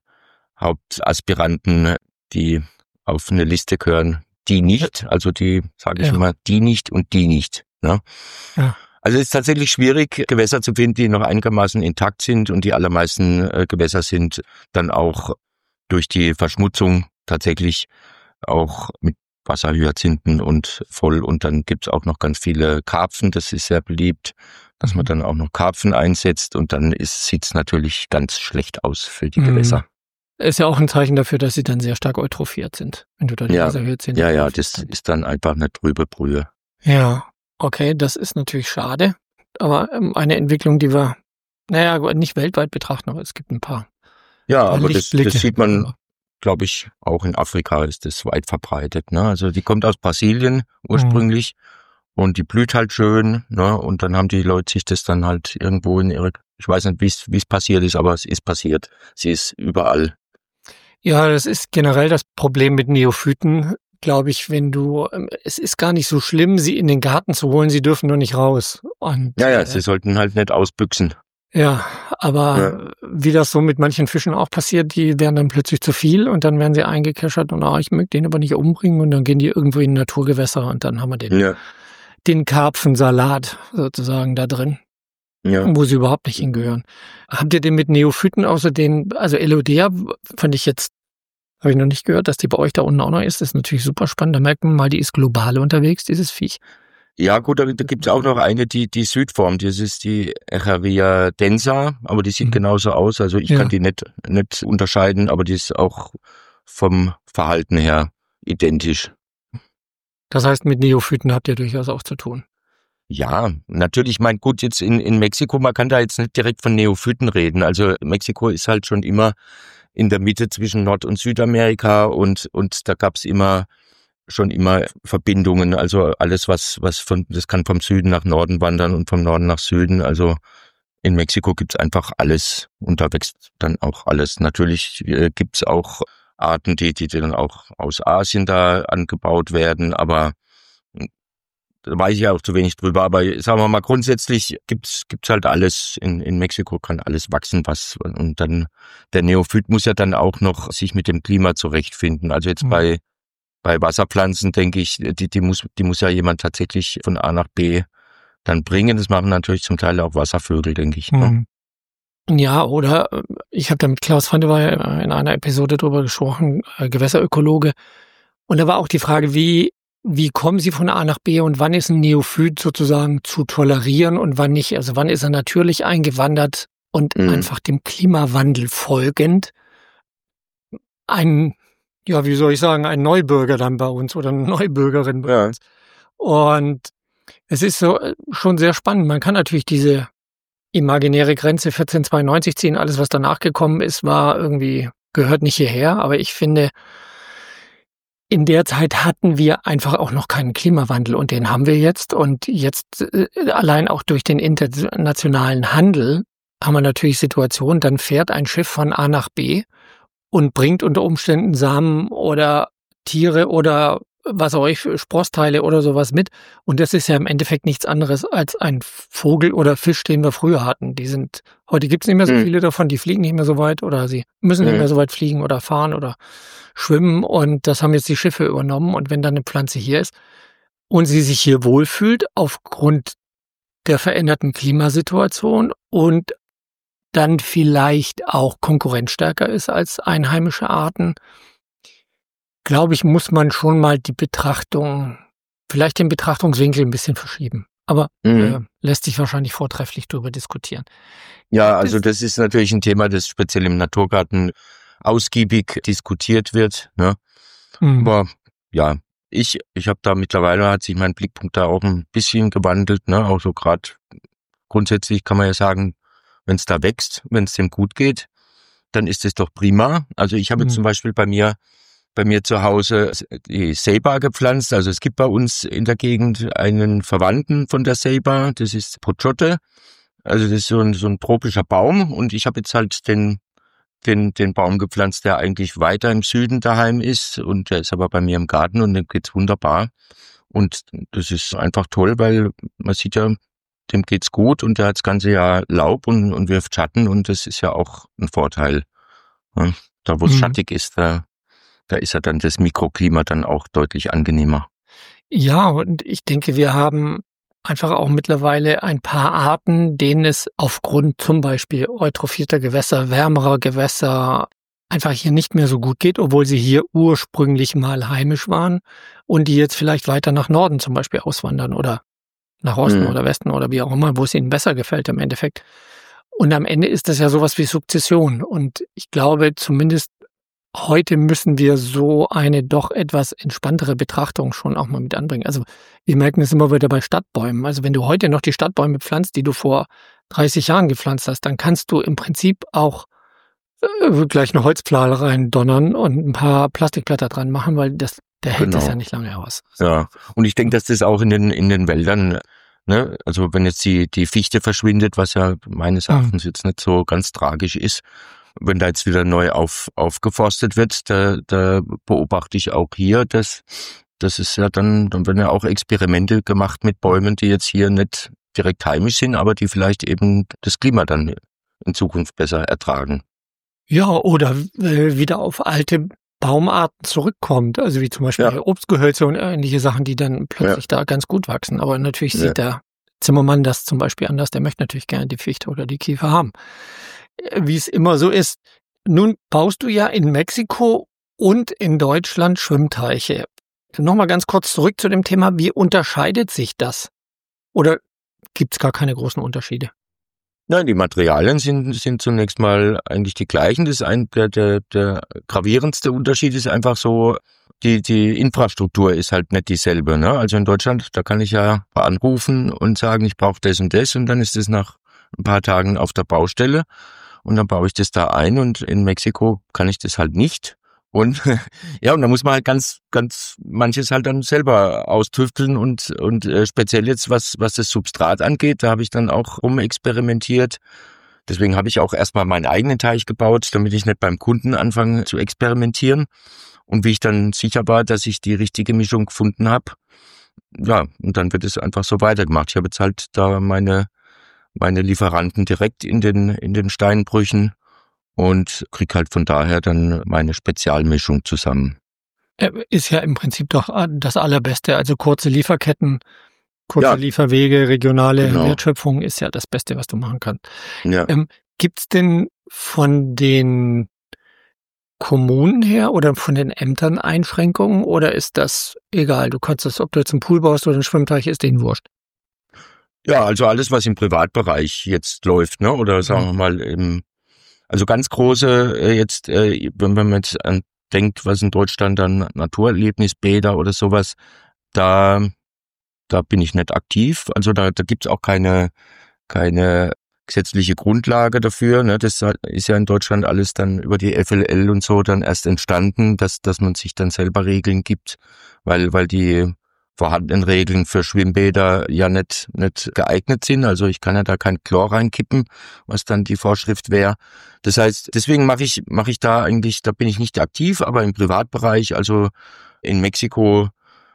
Hauptaspiranten, die auf eine Liste gehören. Die nicht, also die, sage ich ja. immer, die nicht und die nicht. Ne? Ja. Also es ist tatsächlich schwierig, Gewässer zu finden, die noch einigermaßen intakt sind, und die allermeisten äh, Gewässer sind dann auch durch die Verschmutzung tatsächlich auch mit Wasserhyazinthen und voll, und dann gibt's auch noch ganz viele Karpfen, das ist sehr beliebt, dass man dann auch noch Karpfen einsetzt, und dann ist, sieht's natürlich ganz schlecht aus für die Gewässer. Ist ja auch ein Zeichen dafür, dass sie dann sehr stark eutrophiert sind, wenn du da die Ja, Wasserhyazinthen ja, ja, drauf das hast. ist dann einfach eine trübe Brühe. Ja, okay, das ist natürlich schade, aber ähm, eine Entwicklung, die wir, naja, nicht weltweit betrachten, aber es gibt ein paar. Ja, paar aber das, Lichtblicke. das sieht man, glaube ich, auch in Afrika ist das weit verbreitet. Ne? Also die kommt aus Brasilien ursprünglich und die blüht halt schön. Ne? Und dann haben die Leute sich das dann halt irgendwo in ihre, ich weiß nicht, wie es wie es passiert ist, aber es ist passiert. Sie ist überall. Ja, das ist generell das Problem mit Neophyten, glaube ich, wenn du, ähm, es ist gar nicht so schlimm, sie in den Garten zu holen, sie dürfen nur nicht raus. Und, Ja, ja, äh, sie sollten halt nicht ausbüchsen. ja, aber Ja. wie das so mit manchen Fischen auch passiert, die werden dann plötzlich zu viel und dann werden sie eingekeschert und ah, ich möchte den aber nicht umbringen und dann gehen die irgendwo in Naturgewässer und dann haben wir den, Ja, den Karpfensalat sozusagen da drin, ja. wo sie überhaupt nicht hingehören. Habt ihr den mit Neophyten außer den, also Elodea fand ich jetzt, habe ich noch nicht gehört, dass die bei euch da unten auch noch ist. Das ist natürlich super spannend. Da merkt man mal, die ist global unterwegs, dieses Viech. Ja, gut, da, da gibt es auch noch eine, die die Südform, das ist die Echeveria densa, aber die sieht Mhm. genauso aus, also ich Ja. kann die nicht nicht unterscheiden, aber die ist auch vom Verhalten her identisch. Das heißt, mit Neophyten habt ihr durchaus auch zu tun. Ja, natürlich, mein gut, jetzt in in Mexiko, man kann da jetzt nicht direkt von Neophyten reden, also Mexiko ist halt schon immer in der Mitte zwischen Nord- und Südamerika, und und da gab's immer schon immer Verbindungen, also alles was was von, das kann vom Süden nach Norden wandern und vom Norden nach Süden, also in Mexiko gibt's einfach alles und da wächst dann auch alles. Natürlich äh, gibt's auch Arten, die die dann auch aus Asien da angebaut werden, aber äh, da weiß ich ja auch zu wenig drüber, aber sagen wir mal, grundsätzlich gibt's gibt's halt alles, in in Mexiko kann alles wachsen, was, und dann der Neophyt muss ja dann auch noch sich mit dem Klima zurechtfinden, also jetzt Mhm. bei Bei Wasserpflanzen denke ich, die, die muss, die muss ja jemand tatsächlich von A nach B dann bringen. Das machen natürlich zum Teil auch Wasservögel, denke ich. Ne? Mhm. Ja, oder äh, ich habe da mit Klaus van der Weij in einer Episode drüber gesprochen, äh, Gewässerökologe. Und da war auch die Frage, wie, wie kommen Sie von A nach B und wann ist ein Neophyt sozusagen zu tolerieren und wann nicht? Also wann ist er natürlich eingewandert und Mhm. einfach dem Klimawandel folgend ein, ja, wie soll ich sagen, ein Neubürger dann bei uns oder eine Neubürgerin bei Ja. uns. Und es ist so äh, schon sehr spannend. Man kann natürlich diese imaginäre Grenze vierzehnhundertzweiundneunzig ziehen. Alles, was danach gekommen ist, war irgendwie, gehört nicht hierher. Aber ich finde, in der Zeit hatten wir einfach auch noch keinen Klimawandel und den haben wir jetzt. Und jetzt äh, allein auch durch den internationalen Handel haben wir natürlich Situationen, dann fährt ein Schiff von A nach B und bringt unter Umständen Samen oder Tiere oder was auch ich, Sprossteile oder sowas mit. Und das ist ja im Endeffekt nichts anderes als ein Vogel oder Fisch, den wir früher hatten. Die sind, heute gibt's nicht mehr so Mhm. viele davon, die fliegen nicht mehr so weit oder sie müssen nicht Mhm. mehr so weit fliegen oder fahren oder schwimmen. Und das haben jetzt die Schiffe übernommen. Und wenn dann eine Pflanze hier ist und sie sich hier wohlfühlt aufgrund der veränderten Klimasituation und dann vielleicht auch konkurrenzstärker ist als einheimische Arten, glaube ich, muss man schon mal die Betrachtung, vielleicht den Betrachtungswinkel ein bisschen verschieben. Aber Mhm. äh, lässt sich wahrscheinlich vortrefflich darüber diskutieren. Ja, also das ist natürlich ein Thema, das speziell im Naturgarten ausgiebig diskutiert wird. Ne? Mhm. Aber ja, ich ich habe da mittlerweile, hat sich mein Blickpunkt da auch ein bisschen gewandelt. Ne? Auch so gerade grundsätzlich kann man ja sagen, wenn es da wächst, wenn es dem gut geht, dann ist es doch prima. Also ich habe jetzt Mhm. zum Beispiel bei mir bei mir zu Hause die Ceiba gepflanzt. Also es gibt bei uns in der Gegend einen Verwandten von der Ceiba, das ist Pochote. Also das ist so ein, so ein tropischer Baum, und ich habe jetzt halt den, den, den Baum gepflanzt, der eigentlich weiter im Süden daheim ist, und der ist aber bei mir im Garten und dem geht's wunderbar. Und das ist einfach toll, weil man sieht ja, dem geht's gut und der hat das ganze Jahr Laub und, und wirft Schatten, und das ist ja auch ein Vorteil. Ja, da wo es Mhm. schattig ist, da Da ist ja dann das Mikroklima dann auch deutlich angenehmer. Ja, und ich denke, wir haben einfach auch mittlerweile ein paar Arten, denen es aufgrund zum Beispiel eutrophierter Gewässer, wärmerer Gewässer einfach hier nicht mehr so gut geht, obwohl sie hier ursprünglich mal heimisch waren und die jetzt vielleicht weiter nach Norden zum Beispiel auswandern oder nach Osten mhm. oder Westen oder wie auch immer, wo es ihnen besser gefällt im Endeffekt. Und am Ende ist das ja sowas wie Sukzession. Und ich glaube, zumindest heute müssen wir so eine doch etwas entspanntere Betrachtung schon auch mal mit anbringen. Also wir merken es immer wieder bei Stadtbäumen. Also wenn du heute noch die Stadtbäume pflanzt, die du vor dreißig Jahren gepflanzt hast, dann kannst du im Prinzip auch äh, gleich eine Holzpfahle rein donnern und ein paar Plastikblätter dran machen, weil das, der hält Genau. das ja nicht lange aus. Ja, und ich denke, dass das auch in den in den Wäldern, ne, also wenn jetzt die die Fichte verschwindet, was ja meines Erachtens mhm. jetzt nicht so ganz tragisch ist, wenn da jetzt wieder neu auf, aufgeforstet wird, da, da beobachte ich auch hier, dass das ist ja dann, dann werden ja auch Experimente gemacht mit Bäumen, die jetzt hier nicht direkt heimisch sind, aber die vielleicht eben das Klima dann in Zukunft besser ertragen. Ja, oder äh, wieder auf alte Baumarten zurückkommt, also wie zum Beispiel ja. Obstgehölze und ähnliche Sachen, die dann plötzlich ja. da ganz gut wachsen. Aber natürlich ja. sieht der Zimmermann das zum Beispiel anders, der möchte natürlich gerne die Fichte oder die Kiefer haben. Wie es immer so ist. Nun baust du ja in Mexiko und in Deutschland Schwimmteiche. Nochmal ganz kurz zurück zu dem Thema, wie unterscheidet sich das? Oder gibt es gar keine großen Unterschiede? Nein, die Materialien sind sind zunächst mal eigentlich die gleichen. Das ist ein, der, der, der gravierendste Unterschied ist einfach so, die, die Infrastruktur ist halt nicht dieselbe. Ne? Also in Deutschland, da kann ich ja anrufen und sagen, ich brauche das und das und dann ist es nach ein paar Tagen auf der Baustelle. Und dann baue ich das da ein und in Mexiko kann ich das halt nicht. Und ja, und da muss man halt ganz, ganz manches halt dann selber austüfteln und und äh, speziell jetzt, was was das Substrat angeht, da habe ich dann auch rumexperimentiert. Deswegen habe ich auch erstmal meinen eigenen Teich gebaut, damit ich nicht beim Kunden anfange zu experimentieren. Und wie ich dann sicher war, dass ich die richtige Mischung gefunden habe, ja, und dann wird es einfach so weitergemacht. Ich habe jetzt halt da meine meine Lieferanten direkt in den in den Steinbrüchen und krieg halt von daher dann meine Spezialmischung zusammen. Ist ja im Prinzip doch das Allerbeste. Also kurze Lieferketten, kurze Ja. Lieferwege, regionale Genau. Wertschöpfung ist ja das Beste, was du machen kannst. Ja. Ähm, gibt's denn von den Kommunen her oder von den Ämtern Einschränkungen oder ist das egal? Du kannst das, ob du jetzt einen Pool baust oder einen Schwimmteich, ist denen wurscht. Ja, also alles, was im Privatbereich jetzt läuft, ne, oder sagen wir mal im, also ganz große äh, jetzt, äh, wenn man jetzt an denkt, was in Deutschland dann Naturerlebnisbäder oder sowas, da da bin ich nicht aktiv. Also da da gibt's auch keine keine gesetzliche Grundlage dafür. Ne, das ist ja in Deutschland alles dann über die F L L und so dann erst entstanden, dass dass man sich dann selber Regeln gibt, weil weil die vorhandenen Regeln für Schwimmbäder ja nicht nicht geeignet sind. Also ich kann ja da kein Chlor reinkippen, was dann die Vorschrift wäre. Das heißt, deswegen mache ich mache ich da eigentlich, da bin ich nicht aktiv, aber im Privatbereich, also in Mexiko,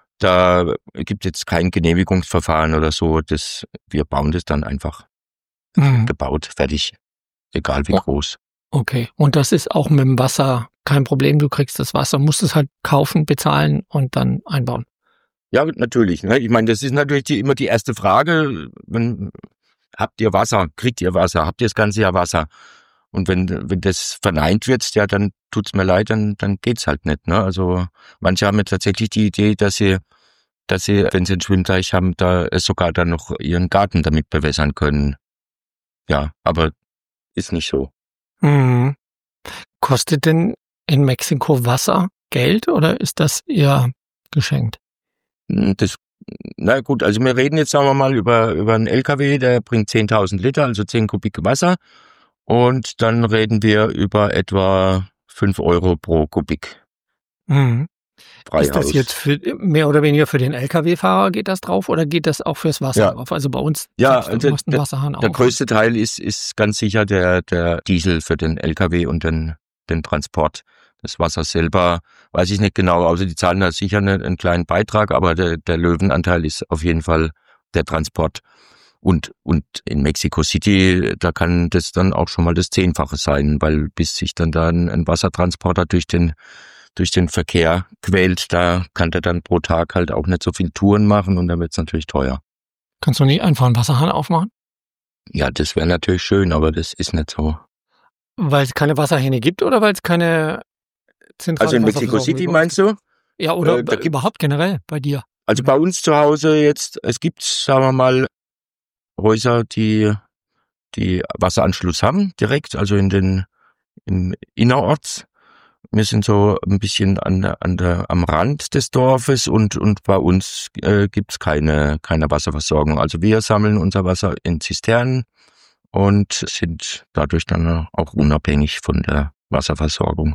da gibt jetzt kein Genehmigungsverfahren oder so. Das, wir bauen das dann einfach. Mhm. Gebaut, fertig. Egal wie Oh. groß. Okay. Und das ist auch mit dem Wasser kein Problem. Du kriegst das Wasser, musst es halt kaufen, bezahlen und dann einbauen. Ja, natürlich. Ne? Ich meine, das ist natürlich die, immer die erste Frage. Wenn, habt ihr Wasser? Kriegt ihr Wasser? Habt ihr das ganze Jahr Wasser? Und wenn wenn das verneint wird, ja, dann tut's mir leid, dann dann geht's halt nicht. Ne? Also manche haben ja tatsächlich die Idee, dass sie, dass sie, wenn sie einen Schwimmteich haben, da sogar dann noch ihren Garten damit bewässern können. Ja, aber ist nicht so. Mhm. Kostet denn in Mexiko Wasser Geld oder ist das eher geschenkt? Das, na gut, also wir reden jetzt, sagen wir mal, über, über einen L K W, der bringt zehntausend Liter, also zehn Kubik Wasser. Und dann reden wir über etwa fünf Euro pro Kubik. Mhm. Freihaus. Ist das jetzt für mehr oder weniger für den L K W-Fahrer geht das drauf oder geht das auch fürs Wasser Ja. drauf? Also bei uns Ja, sagst du, du machst einen der, Wasserhahn der auf. größte Teil ist, ist ganz sicher der, der Diesel für den L K W und den, den Transport. Das Wasser selber weiß ich nicht genau, also die zahlen da sicher einen, einen kleinen Beitrag, aber der, der Löwenanteil ist auf jeden Fall der Transport. Und, und in Mexico City, da kann das dann auch schon mal das Zehnfache sein, weil bis sich dann da ein, ein Wassertransporter durch den, durch den Verkehr quält, da kann der dann pro Tag halt auch nicht so viel Touren machen und dann wird's natürlich teuer. Kannst du nicht einfach einen Wasserhahn aufmachen? Ja, das wäre natürlich schön, aber das ist nicht so. Weil es keine Wasserhähne gibt oder weil es keine zentrale Also in Mexico Wasserversorgung City gibt? meinst du? Ja, oder Äh, da b- überhaupt generell bei dir? Also bei uns zu Hause jetzt, es gibt, sagen wir mal, Häuser, die die Wasseranschluss haben, direkt, also in den im Innerorts. Wir sind so ein bisschen an der, an der, am Rand des Dorfes und, und bei uns äh, gibt's keine, keine Wasserversorgung. Also wir sammeln unser Wasser in Zisternen und sind dadurch dann auch unabhängig von der Wasserversorgung.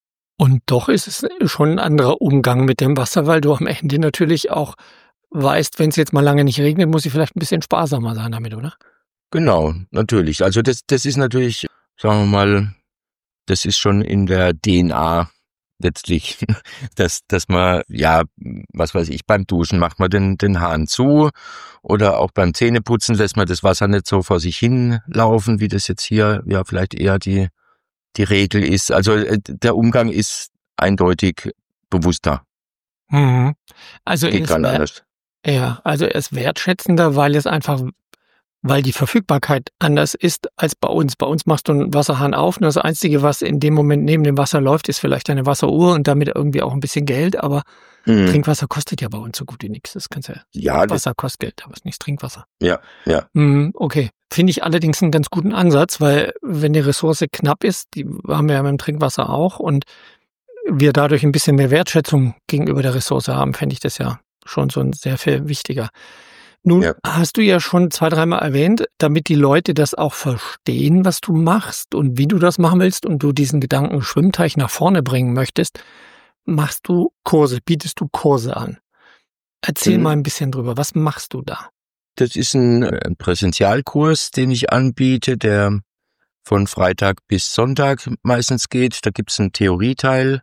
Und doch ist es schon ein anderer Umgang mit dem Wasser, weil du am Ende natürlich auch weißt, wenn es jetzt mal lange nicht regnet, muss ich vielleicht ein bisschen sparsamer sein damit, oder? Genau, natürlich. Also das, das ist natürlich, sagen wir mal, das ist schon in der D N A letztlich, dass, dass man, ja, was weiß ich, beim Duschen macht man den, den Hahn zu oder auch beim Zähneputzen lässt man das Wasser nicht so vor sich hin laufen, wie das jetzt hier ja vielleicht eher die, die Regel ist. Also äh, der Umgang ist eindeutig bewusster. Mhm. Also er Geht ist, gar nicht wer- anders. ja, also er ist wertschätzender, weil es einfach, weil die Verfügbarkeit anders ist als bei uns. Bei uns machst du einen Wasserhahn auf und das Einzige, was in dem Moment neben dem Wasser läuft, ist vielleicht eine Wasseruhr und damit irgendwie auch ein bisschen Geld, aber Mhm. Trinkwasser kostet ja bei uns so gut wie nichts. Das kannst ja, Ja, das, Wasser kostet Geld, aber es ist nicht Trinkwasser. ja, ja. Mhm, okay. Finde ich allerdings einen ganz guten Ansatz, weil wenn die Ressource knapp ist, die haben wir ja mit dem Trinkwasser auch und wir dadurch ein bisschen mehr Wertschätzung gegenüber der Ressource haben, fände ich das ja schon so ein sehr viel wichtiger. Nun Ja. hast du ja schon zwei, dreimal erwähnt, damit die Leute das auch verstehen, was du machst und wie du das machen willst und du diesen Gedanken Schwimmteich nach vorne bringen möchtest, machst du Kurse, bietest du Kurse an. Erzähl Mhm. mal ein bisschen drüber. Was machst du da? Das ist ein, äh, ein Präsentialkurs, den ich anbiete, der von Freitag bis Sonntag meistens geht. Da gibt's einen Theorieteil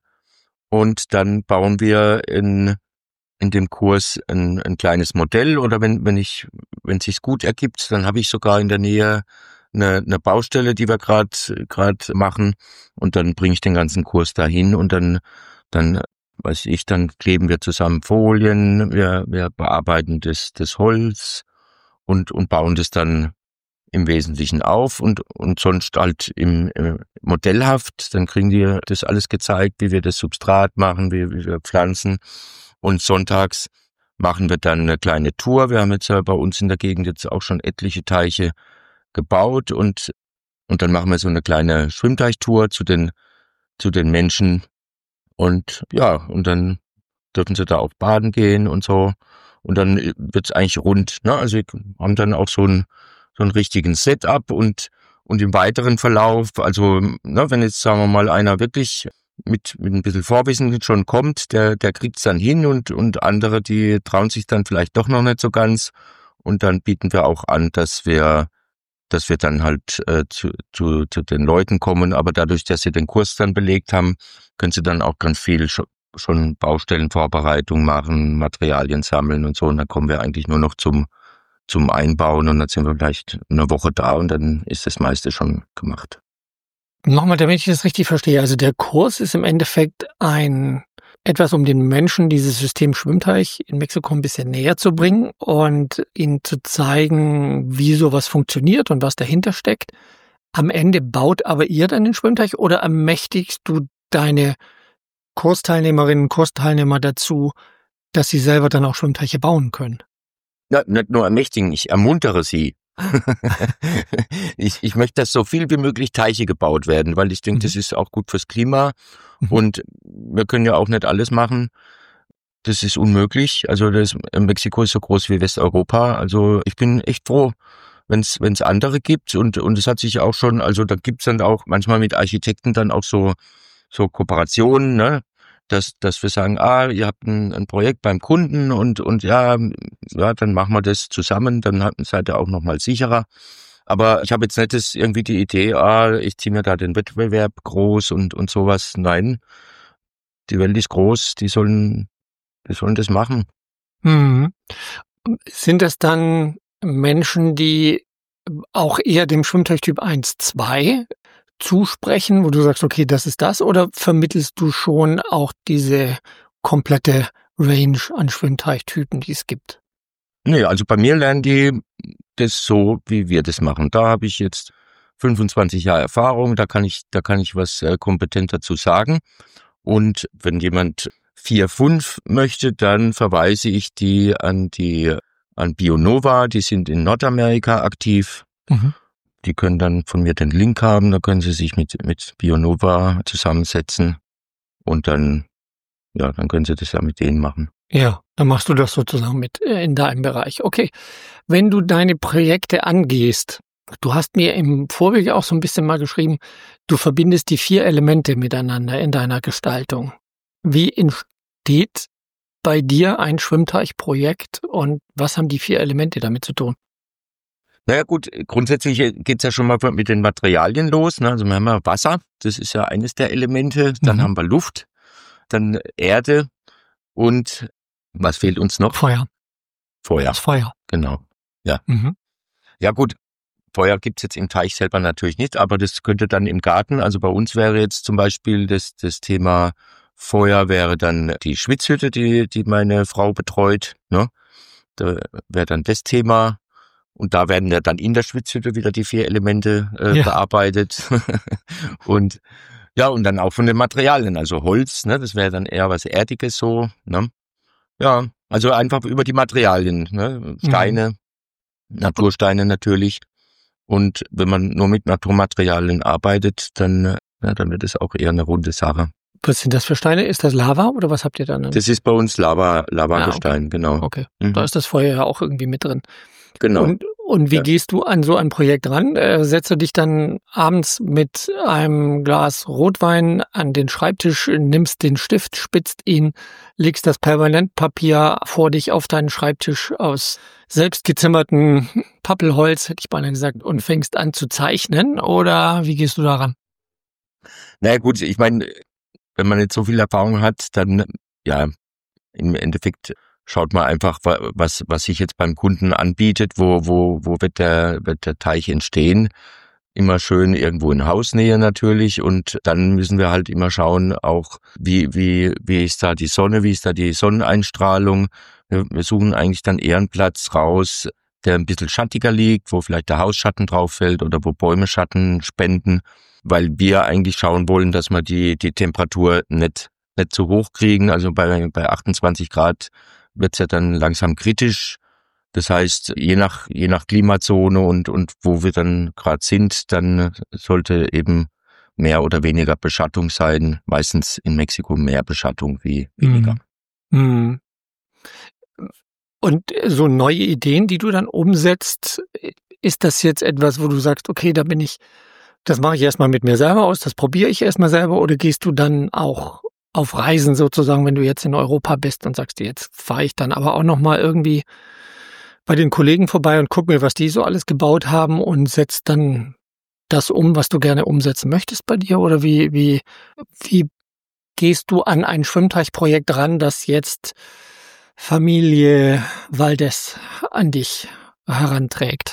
und dann bauen wir in in dem Kurs ein, ein kleines Modell oder wenn wenn ich wenn es sich gut ergibt, dann habe ich sogar in der Nähe eine, eine Baustelle, die wir gerade gerade machen und dann bringe ich den ganzen Kurs dahin und dann dann weiß ich, dann kleben wir zusammen Folien, wir wir bearbeiten das das Holz und und bauen das dann im Wesentlichen auf und und sonst halt im, im modellhaft, dann kriegen die das alles gezeigt, wie wir das Substrat machen, wie, wie wir pflanzen und sonntags machen wir dann eine kleine Tour. Wir haben jetzt ja bei uns in der Gegend jetzt auch schon etliche Teiche gebaut und und dann machen wir so eine kleine Schwimmteichtour zu den zu den Menschen und ja, und dann dürfen sie da auch baden gehen und so und dann wird's eigentlich rund, ne? Also wir haben dann auch so ein so einen richtigen Setup und und im weiteren Verlauf, also ne, wenn jetzt sagen wir mal einer wirklich mit mit ein bisschen Vorwissen schon kommt, der der kriegt's dann hin und und andere, die trauen sich dann vielleicht doch noch nicht so ganz und dann bieten wir auch an, dass wir dass wir dann halt äh, zu, zu zu den Leuten kommen, aber dadurch, dass sie den Kurs dann belegt haben, können sie dann auch ganz viel schon schon Baustellenvorbereitung machen, Materialien sammeln und so und dann kommen wir eigentlich nur noch zum zum Einbauen und dann sind wir vielleicht eine Woche da und dann ist das meiste schon gemacht. Nochmal, damit ich das richtig verstehe. Also der Kurs ist im Endeffekt ein etwas, um den Menschen dieses System Schwimmteich in Mexiko ein bisschen näher zu bringen und ihnen zu zeigen, wie sowas funktioniert und was dahinter steckt. Am Ende baut aber ihr dann den Schwimmteich oder ermächtigst du deine Kursteilnehmerinnen und Kursteilnehmer dazu, dass sie selber dann auch Schwimmteiche bauen können? Ja, nicht nur ermächtigen, ich ermuntere sie. ich, ich möchte, dass so viel wie möglich Teiche gebaut werden, weil ich denke, Mhm. das ist auch gut fürs Klima Mhm. und wir können ja auch nicht alles machen. Das ist unmöglich. Also das, Mexiko ist so groß wie Westeuropa. Also ich bin echt froh, wenn es wenn es andere gibt und und es hat sich auch schon, also da gibt's dann auch manchmal mit Architekten dann auch so so Kooperationen, ne? Dass dass wir sagen, ah, ihr habt ein, ein Projekt beim Kunden und und ja, ja, dann machen wir das zusammen, dann hat- seid ihr auch noch mal sicherer. Aber ich habe jetzt nicht das, irgendwie die Idee, ah, ich ziehe mir da den Wettbewerb groß und und sowas. Nein, die Welt ist groß, die sollen die sollen das machen. Mhm. Sind das dann Menschen, die auch eher dem Schwimmteichtyp eins, zwei zusprechen, wo du sagst, okay, das ist das, oder vermittelst du schon auch diese komplette Range an Schwimmteichtypen, die es gibt? Nee, also bei mir lernen die das so, wie wir das machen. Da habe ich jetzt fünfundzwanzig Jahre Erfahrung, da kann ich, da kann ich was äh, kompetent dazu sagen. Und wenn jemand vier, fünf möchte, dann verweise ich die an die, an Bionova, die sind in Nordamerika aktiv. Mhm. Die können dann von mir den Link haben, da können sie sich mit, mit Bionova zusammensetzen und dann, ja, dann können sie das ja mit denen machen. Ja, dann machst du das sozusagen mit in deinem Bereich. Okay, wenn du deine Projekte angehst, du hast mir im Vorbild auch so ein bisschen mal geschrieben, du verbindest die vier Elemente miteinander in deiner Gestaltung. Wie entsteht bei dir ein Schwimmteichprojekt und was haben die vier Elemente damit zu tun? Naja gut, grundsätzlich geht's ja schon mal mit den Materialien los. Ne? Also wir haben ja Wasser, das ist ja eines der Elemente. Dann mhm. haben wir Luft, dann Erde und was fehlt uns noch? Feuer. Feuer. Das Feuer. Genau, ja. Mhm. Ja gut, Feuer gibt's jetzt im Teich selber natürlich nicht, aber das könnte dann im Garten, also bei uns wäre jetzt zum Beispiel das, das Thema Feuer wäre dann die Schwitzhütte, die, die meine Frau betreut. Ne? Da wäre dann das Thema. Und da werden ja dann in der Schwitzhütte wieder die vier Elemente äh, ja. bearbeitet. Und ja, und dann auch von den Materialien, also Holz, ne, das wäre dann eher was Erdiges so. Ne? Ja, also einfach über die Materialien, ne? Steine, mhm. Natursteine natürlich. Und wenn man nur mit Naturmaterialien arbeitet, dann, ja, dann wird es auch eher eine runde Sache. Was sind das für Steine? Ist das Lava oder was habt ihr dann? Das ist bei uns Lava, Lavagestein, ah, okay. genau. Okay, mhm. Da ist das Feuer ja auch irgendwie mit drin. Genau. Und, und wie ja. gehst du an so ein Projekt ran? Äh, setzt du dich dann abends mit einem Glas Rotwein an den Schreibtisch, nimmst den Stift, spitzt ihn, legst das Permanentpapier vor dich auf deinen Schreibtisch aus selbst gezimmerten Pappelholz, hätte ich beinahe gesagt, und fängst an zu zeichnen? Oder wie gehst du daran? Naja gut, ich meine, wenn man jetzt so viel Erfahrung hat, dann ja, im Endeffekt schaut man einfach, was was sich jetzt beim Kunden anbietet, wo wo wo wird der wird der Teich entstehen. Immer schön irgendwo in Hausnähe natürlich und dann müssen wir halt immer schauen, auch wie wie wie ist da die Sonne, wie ist da die Sonneneinstrahlung. Wir, wir suchen eigentlich dann eher einen Platz raus, der ein bisschen schattiger liegt, wo vielleicht der Hausschatten drauf fällt oder wo Bäume Schatten spenden, weil wir eigentlich schauen wollen, dass wir die die Temperatur nicht nicht zu hoch kriegen. Also bei bei achtundzwanzig Grad wird's ja dann langsam kritisch. Das heißt, je nach je nach Klimazone und und wo wir dann gerade sind, dann sollte eben mehr oder weniger Beschattung sein. Meistens in Mexiko mehr Beschattung wie weniger. Mhm. Und so neue Ideen, die du dann umsetzt, ist das jetzt etwas, wo du sagst, okay, da bin ich, das mache ich erstmal mit mir selber aus, das probiere ich erstmal selber, oder gehst du dann auch auf Reisen sozusagen, wenn du jetzt in Europa bist und sagst, jetzt fahre ich dann aber auch nochmal irgendwie bei den Kollegen vorbei und guck mir, was die so alles gebaut haben und setzt dann das um, was du gerne umsetzen möchtest bei dir? Oder wie, wie, wie gehst du an ein Schwimmteichprojekt ran, das jetzt Familie Valdez an dich heranträgt?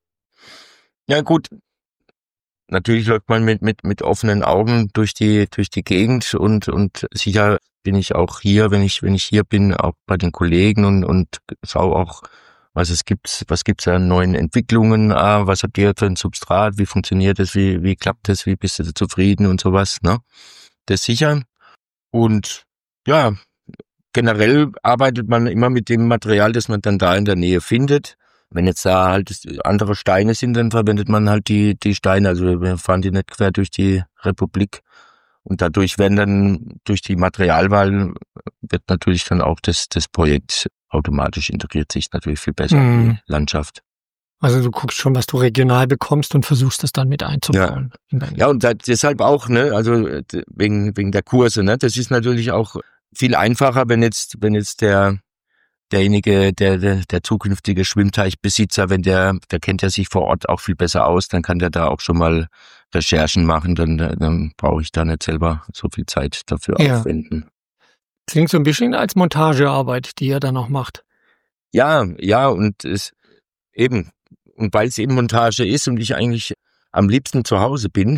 Ja gut, natürlich läuft man mit mit mit offenen Augen durch die durch die Gegend und und sicher bin ich auch hier, wenn ich wenn ich hier bin, auch bei den Kollegen und und schaue auch, was es gibt, was gibt's an neuen Entwicklungen, ah, was habt ihr für ein Substrat, wie funktioniert es, wie wie klappt es, wie bist du zufrieden und sowas, ne? Das sicher. Und ja, generell arbeitet man immer mit dem Material, das man dann da in der Nähe findet. Wenn jetzt da halt andere Steine sind, dann verwendet man halt die die Steine. Also wir fahren die nicht quer durch die Republik. Und dadurch werden dann, durch die Materialwahl, wird natürlich dann auch das das Projekt automatisch integriert sich natürlich viel besser in die Landschaft. Also du guckst schon, was du regional bekommst und versuchst es dann mit einzubauen. Ja, ja und deshalb auch, ne, also wegen wegen der Kurse, ne, das ist natürlich auch viel einfacher, wenn jetzt wenn jetzt der derjenige, der, der der zukünftige Schwimmteichbesitzer, wenn der, der kennt ja sich vor Ort auch viel besser aus, dann kann der da auch schon mal Recherchen machen, dann, dann brauche ich da nicht selber so viel Zeit dafür ja. aufwenden. Klingt so ein bisschen als Montagearbeit, die er da noch macht. Ja, ja, und es eben, und weil es eben Montage ist und ich eigentlich am liebsten zu Hause bin,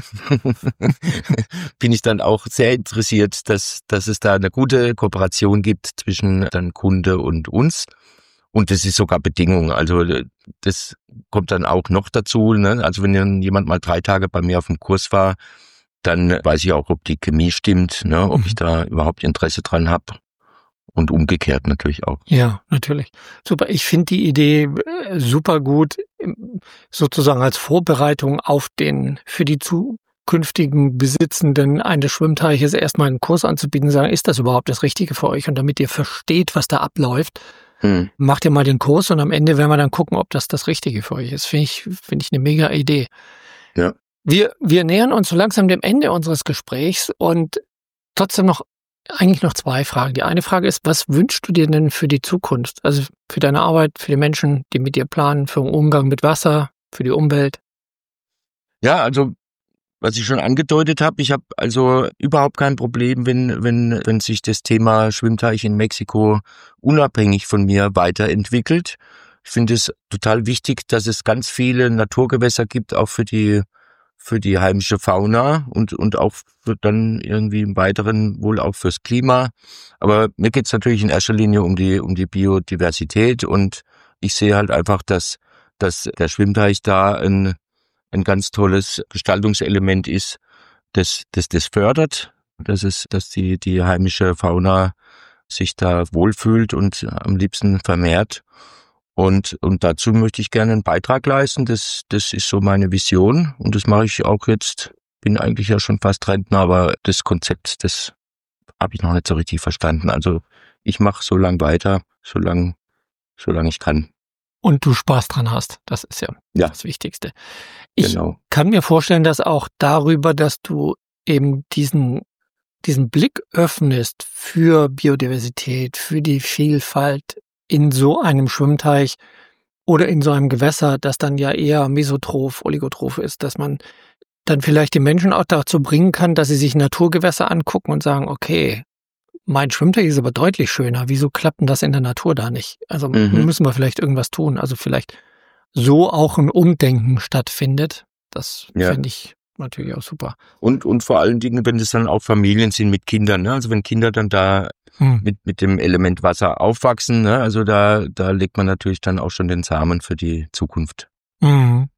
bin ich dann auch sehr interessiert, dass dass es da eine gute Kooperation gibt zwischen dann Kunde und uns. Und das ist sogar Bedingung. Also das kommt dann auch noch dazu. Ne? Also wenn dann jemand mal drei Tage bei mir auf dem Kurs war, dann weiß ich auch, ob die Chemie stimmt, ne? Ob ich da überhaupt Interesse dran habe. Und umgekehrt natürlich auch. Ja, natürlich. Super. Ich finde die Idee äh, super gut, sozusagen als Vorbereitung auf den, für die zukünftigen Besitzenden eines Schwimmteiches erstmal einen Kurs anzubieten, sagen, ist das überhaupt das Richtige für euch? Und damit ihr versteht, was da abläuft, hm. macht ihr mal den Kurs und am Ende werden wir dann gucken, ob das das Richtige für euch ist. Finde ich, finde ich eine mega Idee. Ja. Wir, wir nähern uns so langsam dem Ende unseres Gesprächs und trotzdem noch eigentlich noch zwei Fragen. Die eine Frage ist, was wünschst du dir denn für die Zukunft? Also für deine Arbeit, für die Menschen, die mit dir planen, für den Umgang mit Wasser, für die Umwelt? Ja, also was ich schon angedeutet habe, ich habe also überhaupt kein Problem, wenn wenn wenn sich das Thema Schwimmteich in Mexiko unabhängig von mir weiterentwickelt. Ich finde es total wichtig, dass es ganz viele Naturgewässer gibt, auch für die für die heimische Fauna und und auch für dann irgendwie im Weiteren wohl auch fürs Klima. Aber mir geht's natürlich in erster Linie um die um die Biodiversität und ich sehe halt einfach, dass dass der Schwimmteich da ein ein ganz tolles Gestaltungselement ist, das das das fördert, dass es dass die die heimische Fauna sich da wohlfühlt und am liebsten vermehrt. Und, und dazu möchte ich gerne einen Beitrag leisten. Das, das ist so meine Vision. Und das mache ich auch jetzt. Bin eigentlich ja schon fast Rentner, aber das Konzept, das habe ich noch nicht so richtig verstanden. Also ich mache so lange weiter, solange, solange ich kann. Und du Spaß dran hast. Das ist ja, ja. das Wichtigste. Ich genau. kann mir vorstellen, dass auch darüber, dass du eben diesen, diesen Blick öffnest für Biodiversität, für die Vielfalt in so einem Schwimmteich oder in so einem Gewässer, das dann ja eher mesotroph, oligotroph ist, dass man dann vielleicht die Menschen auch dazu bringen kann, dass sie sich Naturgewässer angucken und sagen, okay, mein Schwimmteich ist aber deutlich schöner, wieso klappt denn das in der Natur da nicht? Also mhm. müssen wir vielleicht irgendwas tun, also vielleicht so auch ein Umdenken stattfindet, das ja. finde ich natürlich auch super. Und und vor allen Dingen, wenn es dann auch Familien sind mit Kindern, ne? Also wenn Kinder dann da hm. mit mit dem Element Wasser aufwachsen, ne? Also da da legt man natürlich dann auch schon den Samen für die Zukunft. Mhm.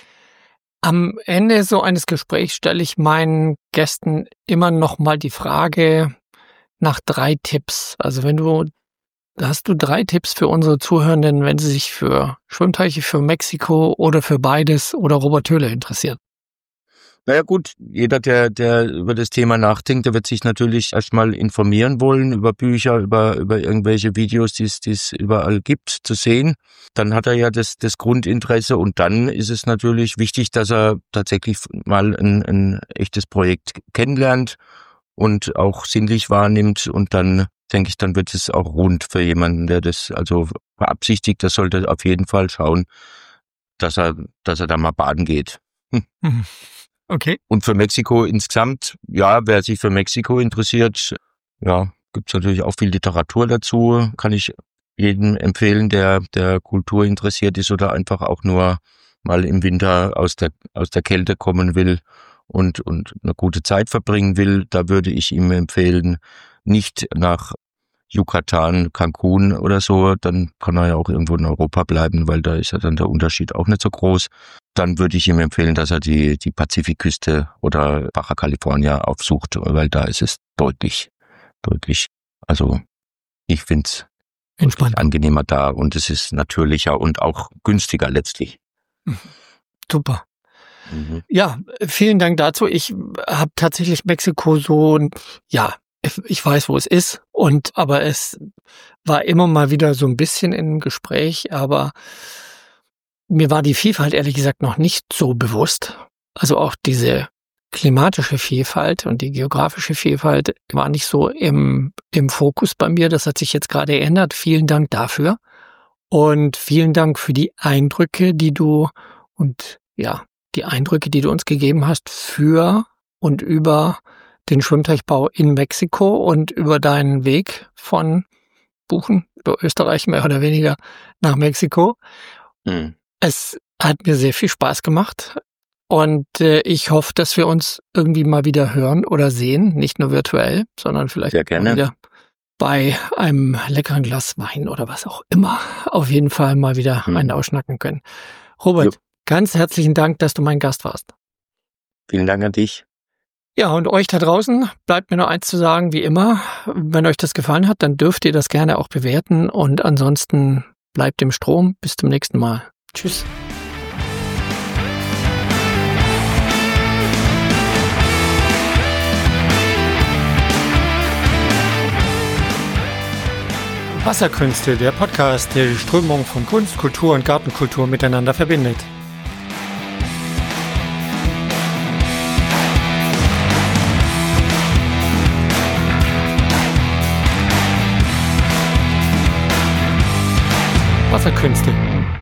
Am Ende so eines Gesprächs stelle ich meinen Gästen immer noch mal die Frage nach drei Tipps. Also wenn du hast du drei Tipps für unsere Zuhörenden, wenn sie sich für Schwimmteiche, für Mexiko oder für beides oder Robert Töhle interessieren? Naja gut, jeder, der der über das Thema nachdenkt, der wird sich natürlich erstmal informieren wollen über Bücher, über über irgendwelche Videos, die es die es überall gibt, zu sehen. Dann hat er ja das das Grundinteresse und dann ist es natürlich wichtig, dass er tatsächlich mal ein, ein echtes Projekt kennenlernt und auch sinnlich wahrnimmt und dann denke ich, dann wird es auch rund für jemanden, der das also beabsichtigt. Der sollte auf jeden Fall schauen, dass er dass er da mal baden geht. Hm. Mhm. Okay. Und für Mexiko insgesamt, ja, wer sich für Mexiko interessiert, ja, gibt's natürlich auch viel Literatur dazu. Kann ich jedem empfehlen, der der Kultur interessiert ist oder einfach auch nur mal im Winter aus der aus der Kälte kommen will und und eine gute Zeit verbringen will. Da würde ich ihm empfehlen, nicht nach Yucatan, Cancun oder so, dann kann er ja auch irgendwo in Europa bleiben, weil da ist ja dann der Unterschied auch nicht so groß. Dann würde ich ihm empfehlen, dass er die die Pazifikküste oder Baja California aufsucht, weil da ist es deutlich, deutlich, also ich finde es entspannt, angenehmer da und es ist natürlicher und auch günstiger letztlich. Super. Mhm. Ja, vielen Dank dazu. Ich habe tatsächlich Mexiko so, ja, ich weiß, wo es ist, und aber es war immer mal wieder so ein bisschen im Gespräch, aber mir war die Vielfalt ehrlich gesagt noch nicht so bewusst. Also auch diese klimatische Vielfalt und die geografische Vielfalt war nicht so im im Fokus bei mir. Das hat sich jetzt gerade geändert. Vielen Dank dafür und vielen Dank für die Eindrücke, die du und ja, die Eindrücke, die du uns gegeben hast für und über den Schwimmteichbau in Mexiko und über deinen Weg von Buchen über Österreich mehr oder weniger nach Mexiko. Mhm. Es hat mir sehr viel Spaß gemacht und äh, ich hoffe, dass wir uns irgendwie mal wieder hören oder sehen, nicht nur virtuell, sondern vielleicht sehr gerne. mal wieder bei einem leckeren Glas Wein oder was auch immer auf jeden Fall mal wieder Hm. einen ausschnacken können. Robert, Jo. ganz herzlichen Dank, dass du mein Gast warst. Vielen Dank an dich. Ja, und euch da draußen bleibt mir nur eins zu sagen, wie immer. Wenn euch das gefallen hat, dann dürft ihr das gerne auch bewerten. Und ansonsten bleibt im Strom. Bis zum nächsten Mal. Tschüss. Wasserkünste, der Podcast, der die Strömung von Kunst, Kultur und Gartenkultur miteinander verbindet. Wasserkünste.